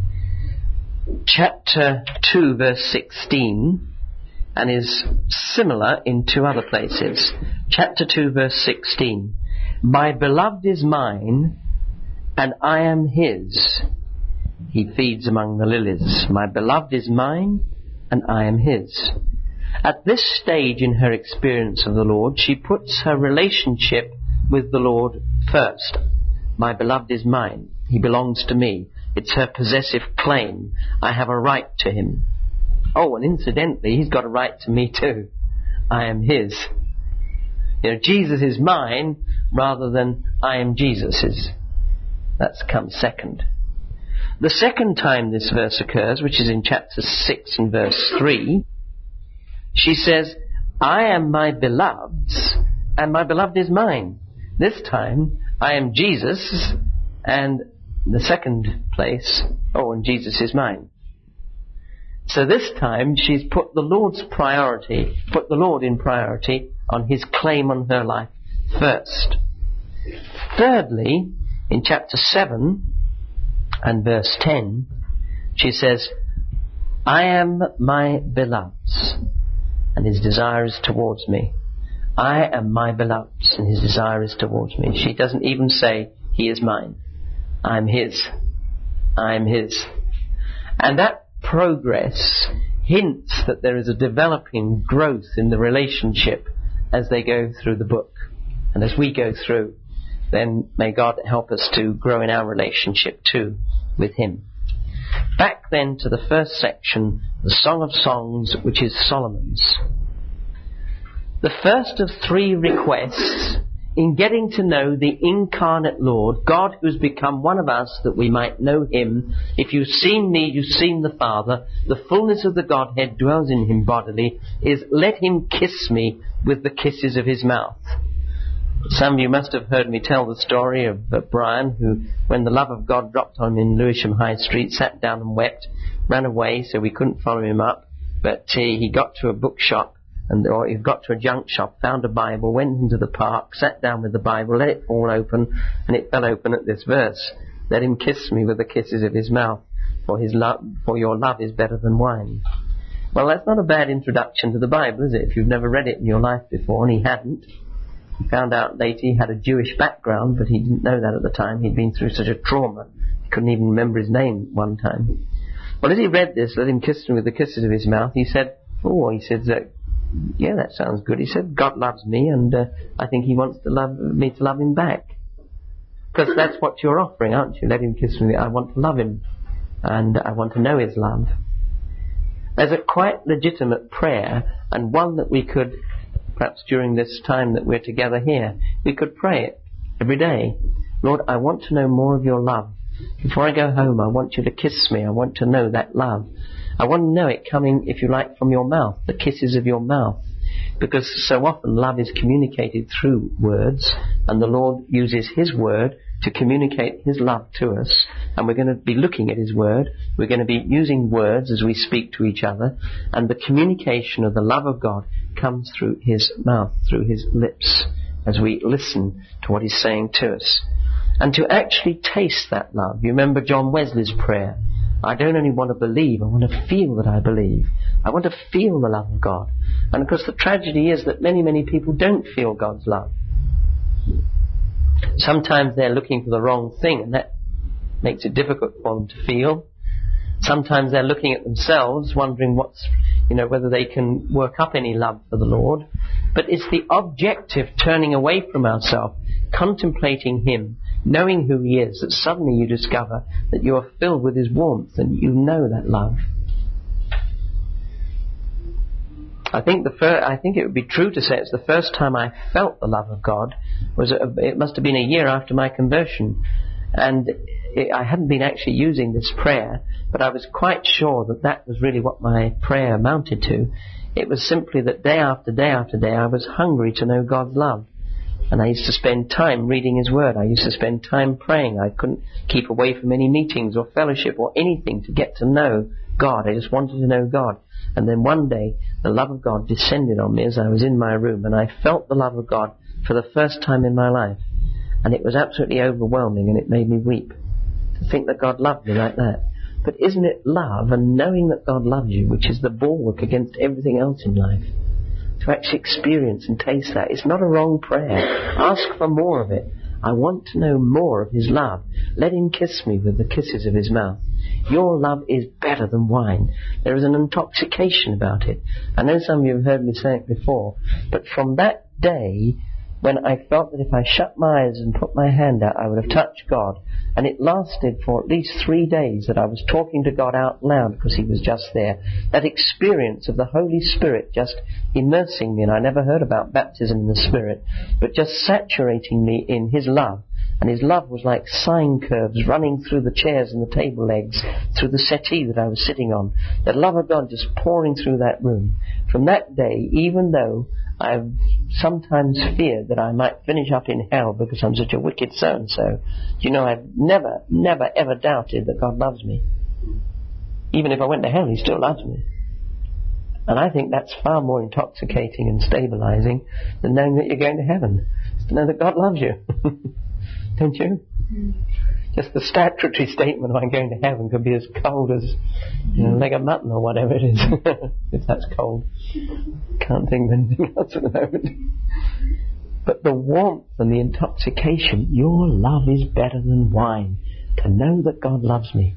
chapter two, verse sixteen, and is similar in two other places. Chapter two, verse sixteen. My beloved is mine, and I am his. He feeds among the lilies. My beloved is mine, and I am his. At this stage in her experience of the Lord, she puts her relationship with the Lord first. My beloved is mine. He belongs to me. It's her possessive claim. I have a right to him. Oh, and incidentally, he's got a right to me too. I am his. You know, Jesus is mine rather than I am Jesus's. That's come second. The second time this verse occurs, which is in chapter six and verse three, she says, I am my beloved's, and my beloved is mine. This time, I am Jesus, and the second place, oh, and Jesus is mine. So this time, she's put the Lord's priority, put the Lord in priority on his claim on her life first. Thirdly, in chapter seven and verse ten, she says, I am my beloved's, and his desire is towards me. I am my beloved's, and his desire is towards me. She doesn't even say, he is mine. I'm his. I'm his. And that progress hints that there is a developing growth in the relationship as they go through the book. And as we go through, then may God help us to grow in our relationship too with him. Back then to the first section, the Song of Songs, which is Solomon's. The first of three requests in getting to know the incarnate Lord, God who has become one of us that we might know him. If you've seen me, you've seen the Father. The fullness of the Godhead dwells in him bodily, is let him kiss me with the kisses of his mouth. Some of you must have heard me tell the story of uh, Brian, who, when the love of God dropped on him in Lewisham High Street, sat down and wept, ran away so we couldn't follow him up. But uh, he got to a bookshop, and or he got to a junk shop, found a Bible, went into the park, sat down with the Bible, let it fall open, and it fell open at this verse. Let him kiss me with the kisses of his mouth, for his love, for your love is better than wine. Well, that's not a bad introduction to the Bible, is it? If you've never read it in your life before, and he hadn't. He found out later he had a Jewish background, but he didn't know that at the time. He'd been through such a trauma, he couldn't even remember his name one time. Well, as he read this, let him kiss me with the kisses of his mouth, he said, oh, he said, yeah, that sounds good. He said, God loves me, and uh, I think he wants to love me to love him back. Because that's what you're offering, aren't you? Let him kiss me. I want to love him, and I want to know his love. There's a quite legitimate prayer, and one that we could, perhaps during this time that we're together here, we could pray it every day. Lord, I want to know more of your love. Before I go home, I want you to kiss me. I want to know that love. I want to know it coming, if you like, from your mouth, the kisses of your mouth. Because so often love is communicated through words, and the Lord uses his word to communicate his love to us. And we're going to be looking at his word. We're going to be using words as we speak to each other. And the communication of the love of God comes through his mouth, through his lips, as we listen to what he's saying to us. And to actually taste that love. You remember John Wesley's prayer. I don't only want to believe, I want to feel that I believe. I want to feel the love of God. And of course the tragedy is that many, many people don't feel God's love. Sometimes they're looking for the wrong thing, and that makes it difficult for them to feel. Sometimes they're looking at themselves, wondering what's, you know, whether they can work up any love for the Lord. But it's the objective turning away from ourselves, contemplating him, knowing who he is, that suddenly you discover that you are filled with his warmth and you know that love. I think the fir- I think it would be true to say it's the first time I felt the love of God was a, it must have been a year after my conversion, and it, I hadn't been actually using this prayer, but I was quite sure that that was really what my prayer amounted to. It was simply that day after day after day I was hungry to know God's love. And I used to spend time reading his word. I used to spend time praying. I couldn't keep away from any meetings or fellowship or anything to get to know God. I just wanted to know God. And then one day, the love of God descended on me as I was in my room, and I felt the love of God for the first time in my life. And it was absolutely overwhelming, and it made me weep to think that God loved me like that. But isn't it love and knowing that God loves you, which is the bulwark against everything else in life? To actually experience and taste that. It's not a wrong prayer. Ask for more of it. I want to know more of his love. Let him kiss me with the kisses of his mouth. Your love is better than wine. There is an intoxication about it. I know some of you have heard me say it before, but from that day when I felt that if I shut my eyes and put my hand out, I would have touched God. And it lasted for at least three days that I was talking to God out loud because he was just there. That experience of the Holy Spirit just immersing me, and I never heard about baptism in the Spirit, but just saturating me in his love. And his love was like sine curves running through the chairs and the table legs, through the settee that I was sitting on. The love of God just pouring through that room. From that day, even though I've sometimes feared that I might finish up in hell because I'm such a wicked so-and-so, you know, I've never, never, ever doubted that God loves me. Even if I went to hell, he still loves me. And I think that's far more intoxicating and stabilizing than knowing that you're going to heaven. It's to know that God loves you. Don't you? Just the statutory statement of I'm going to heaven could be as cold as, you know, a leg of mutton or whatever it is. If that's cold. Can't think of anything else at the moment. But the warmth and the intoxication, your love is better than wine. To know that God loves me.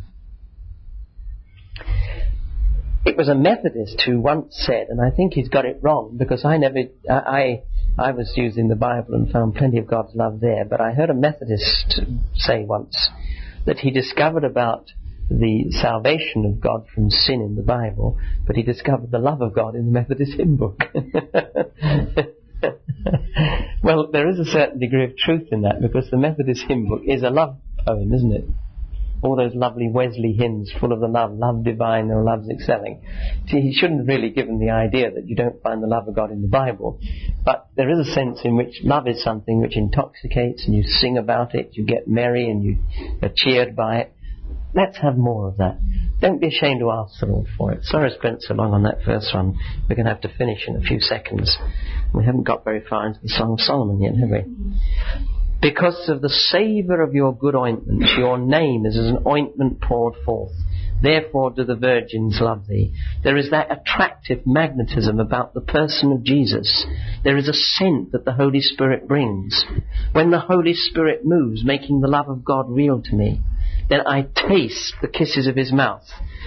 It was a Methodist who once said, and I think he's got it wrong, because I never, I, I was using the Bible and found plenty of God's love there, but I heard a Methodist say once that he discovered about the salvation of God from sin in the Bible, but he discovered the love of God in the Methodist hymn book. Well, there is a certain degree of truth in that, because the Methodist hymn book is a love poem, isn't it? All those lovely Wesley hymns full of the love, love divine or love's excelling. See, he shouldn't have really given the idea that you don't find the love of God in the Bible. But there is a sense in which love is something which intoxicates, and you sing about it, you get merry and you are cheered by it. Let's have more of that. Don't be ashamed to ask the Lord for it. Sorry I spent so long on that first one. We're going to have to finish in a few seconds. We haven't got very far into the Song of Solomon yet, have we? Because of the savour of your good ointment, your name is as an ointment poured forth. Therefore do the virgins love thee. There is that attractive magnetism about the person of Jesus. There is a scent that the Holy Spirit brings. When the Holy Spirit moves, making the love of God real to me, then I taste the kisses of his mouth.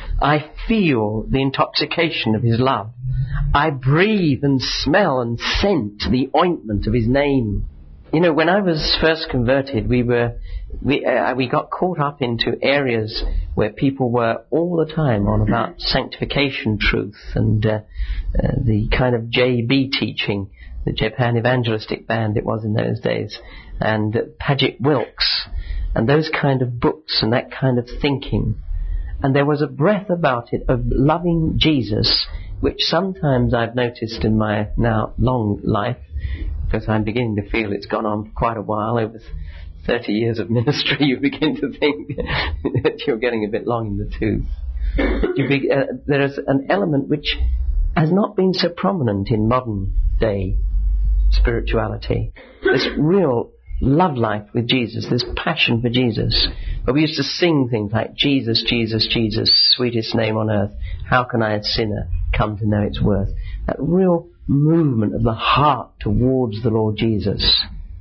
I feel the intoxication of his love. I breathe and smell and scent the ointment of his name. You know, when I was first converted, we were we uh, we got caught up into areas where people were all the time on about sanctification truth and uh, uh, the kind of J B teaching, the Japan Evangelistic Band it was in those days, and uh, Paget Wilkes, and those kind of books and that kind of thinking. And there was a breath about it of loving Jesus, which sometimes I've noticed in my now long life, because I'm beginning to feel it's gone on for quite a while. Over thirty years of ministry, you begin to think that you're getting a bit long in the tooth. You be, uh, there is an element which has not been so prominent in modern day spirituality. This real love life with Jesus, this passion for Jesus. But we used to sing things like, Jesus, Jesus, Jesus, sweetest name on earth. How can I, a sinner, come to know its worth? That real movement of the heart towards the Lord Jesus.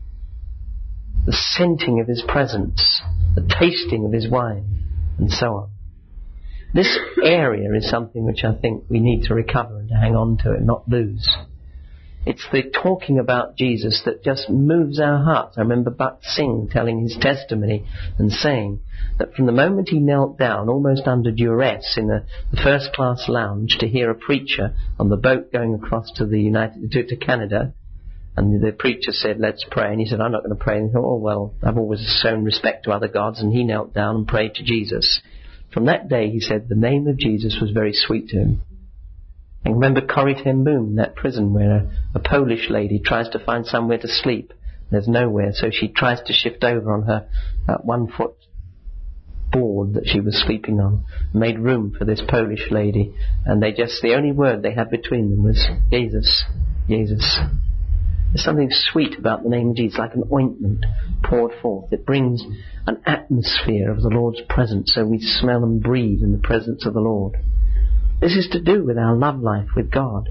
The scenting of his presence, the tasting of his wine, and so on. This area is something which I think we need to recover and to hang on to and not lose. It's the talking about Jesus that just moves our hearts. I remember Buck Singh telling his testimony and saying that from the moment he knelt down, almost under duress, in the, the first class lounge to hear a preacher on the boat going across to the United to, to Canada, and the preacher said, let's pray, and he said, I'm not going to pray. And he thought, oh well, I've always shown respect to other gods, and he knelt down and prayed to Jesus. From that day, he said, the name of Jesus was very sweet to him. And remember Corrie ten Boom, that prison where a, a Polish lady tries to find somewhere to sleep. There's nowhere, so she tries to shift over on her uh, one foot board that she was sleeping on, made room for this Polish lady, and they just, the only word they had between them was Jesus, Jesus. There's something sweet about the name of Jesus, like an ointment poured forth. It brings an atmosphere of the Lord's presence, so we smell and breathe in the presence of the Lord. This is to do with our love life with God.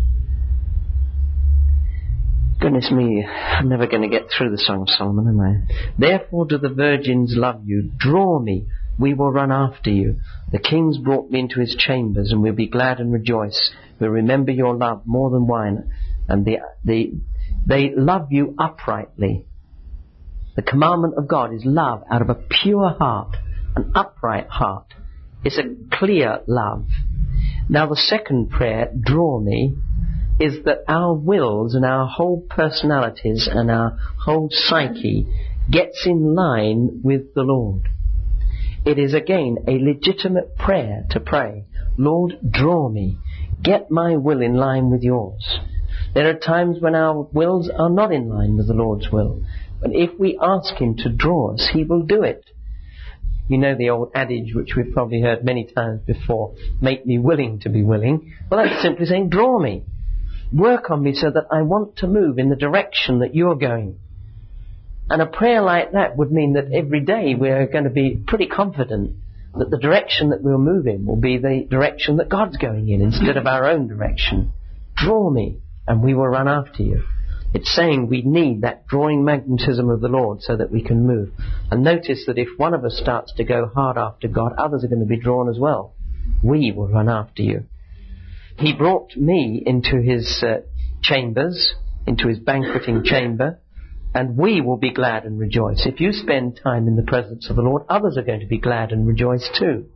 Goodness me, I'm never going to get through the Song of Solomon, am I? Therefore do the virgins love you. Draw me, we will run after you. The king's brought me into his chambers, and we'll be glad and rejoice. We'll remember your love more than wine. And the, the, they love you uprightly. The commandment of God is love out of a pure heart, an upright heart. It's a clear love. Now the second prayer, draw me, is that our wills and our whole personalities and our whole psyche gets in line with the Lord. It is again a legitimate prayer to pray. Lord, draw me. Get my will in line with yours. There are times when our wills are not in line with the Lord's will. But if we ask him to draw us, he will do it. You know the old adage which we've probably heard many times before, make me willing to be willing. Well, that's simply saying, draw me. Work on me so that I want to move in the direction that you're going. And a prayer like that would mean that every day we're going to be pretty confident that the direction that we'll move in will be the direction that God's going in instead of our own direction. Draw me, and we will run after you. It's saying we need that drawing magnetism of the Lord so that we can move. And notice that if one of us starts to go hard after God, others are going to be drawn as well. We will run after you. He brought me into his uh, chambers, into his banqueting chamber, and we will be glad and rejoice. If you spend time in the presence of the Lord, others are going to be glad and rejoice too.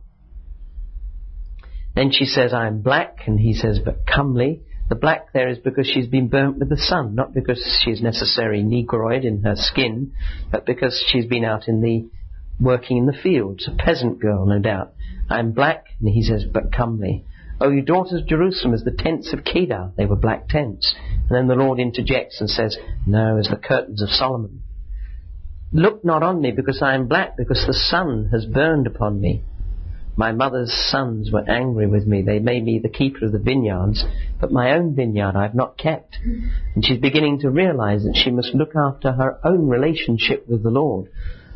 Then she says, I am black, and he says, but comely. The black there is because she's been burnt with the sun, not because she's necessarily negroid in her skin, but because she's been out in the, working in the fields, a peasant girl, no doubt. I am black, and he says, but comely. O you daughters of Jerusalem, as the tents of Kedar, they were black tents. And then the Lord interjects and says, no, as the curtains of Solomon. Look not on me because I am black, because the sun has burned upon me. My mother's sons were angry with me. They made me the keeper of the vineyards, but my own vineyard I have not kept. And she's beginning to realize that she must look after her own relationship with the Lord.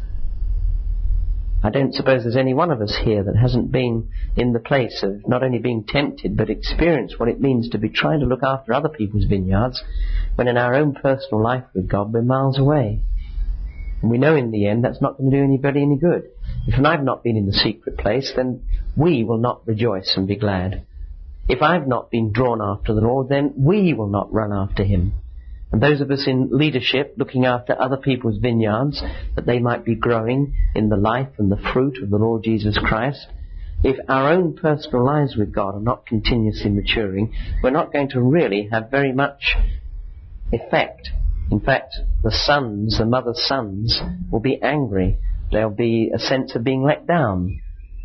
I don't suppose there's any one of us here that hasn't been in the place of not only being tempted, but experienced what it means to be trying to look after other people's vineyards, when in our own personal life with God we're miles away. And we know in the end that's not going to do anybody any good. If I've not been in the secret place, then we will not rejoice and be glad. If I've not been drawn after the Lord, then we will not run after him. And those of us in leadership, looking after other people's vineyards, that they might be growing in the life and the fruit of the Lord Jesus Christ, if our own personal lives with God are not continuously maturing, we're not going to really have very much effect. In fact, the sons, the mother's sons, will be angry. There'll be a sense of being let down.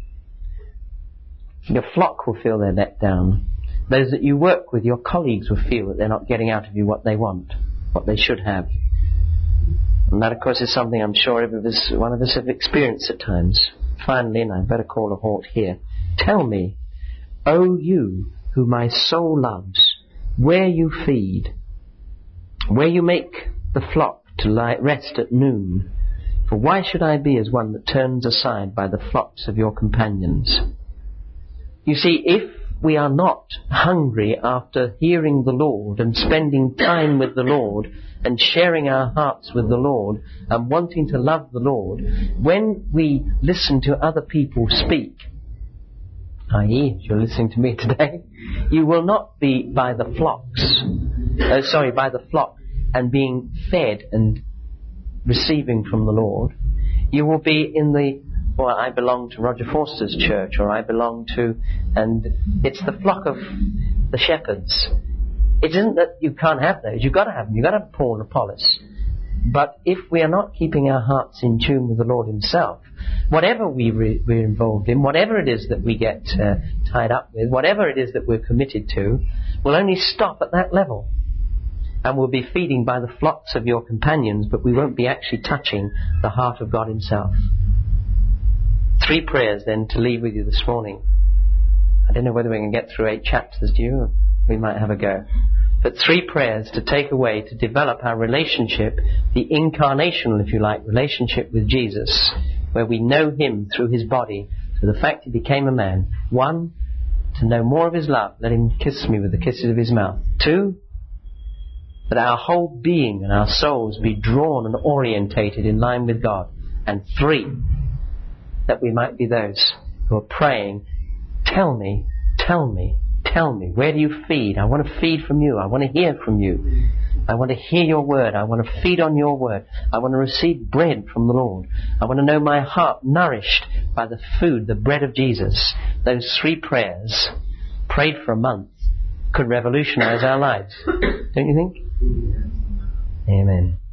Your flock will feel they're let down. Those that you work with, your colleagues, will feel that they're not getting out of you what they want, what they should have. And that, of course, is something I'm sure every of us, one of us have experienced at times. Finally, and I better call a halt here, tell me, O you who my soul loves, where you feed, where you make the flock to lie rest at noon, for why should I be as one that turns aside by the flocks of your companions? You see, if we are not hungry after hearing the Lord and spending time with the Lord and sharing our hearts with the Lord and wanting to love the Lord, when we listen to other people speak, that is, if you're listening to me today, you will not be by the flocks, uh, sorry, by the flock and being fed and receiving from the Lord. You will be in the, well, I belong to Roger Forster's church, or I belong to, and it's the flock of the shepherds. It isn't that you can't have those. You've got to have them. You've got to have Paul and Apollos. But if we are not keeping our hearts in tune with the Lord himself, whatever we re- we're involved in, whatever it is that we get uh, tied up with, whatever it is that we're committed to, will only stop at that level. And we'll be feeding by the flocks of your companions, but we won't be actually touching the heart of God himself. Three prayers then to leave with you this morning. I don't know whether we can get through eight chapters, do you? We might have a go. But three prayers to take away, to develop our relationship, the incarnational, if you like, relationship with Jesus, where we know him through his body, through the fact he became a man. One, to know more of his love. Let him kiss me with the kisses of his mouth. Two, that our whole being and our souls be drawn and orientated in line with God. And three, that we might be those who are praying, tell me, tell me, tell me, where do you feed? I want to feed from you. I want to hear from you. I want to hear your word. I want to feed on your word. I want to receive bread from the Lord. I want to know my heart nourished by the food, the bread of Jesus. Those three prayers, prayed for a month, could revolutionize our lives. Don't you think? Amen.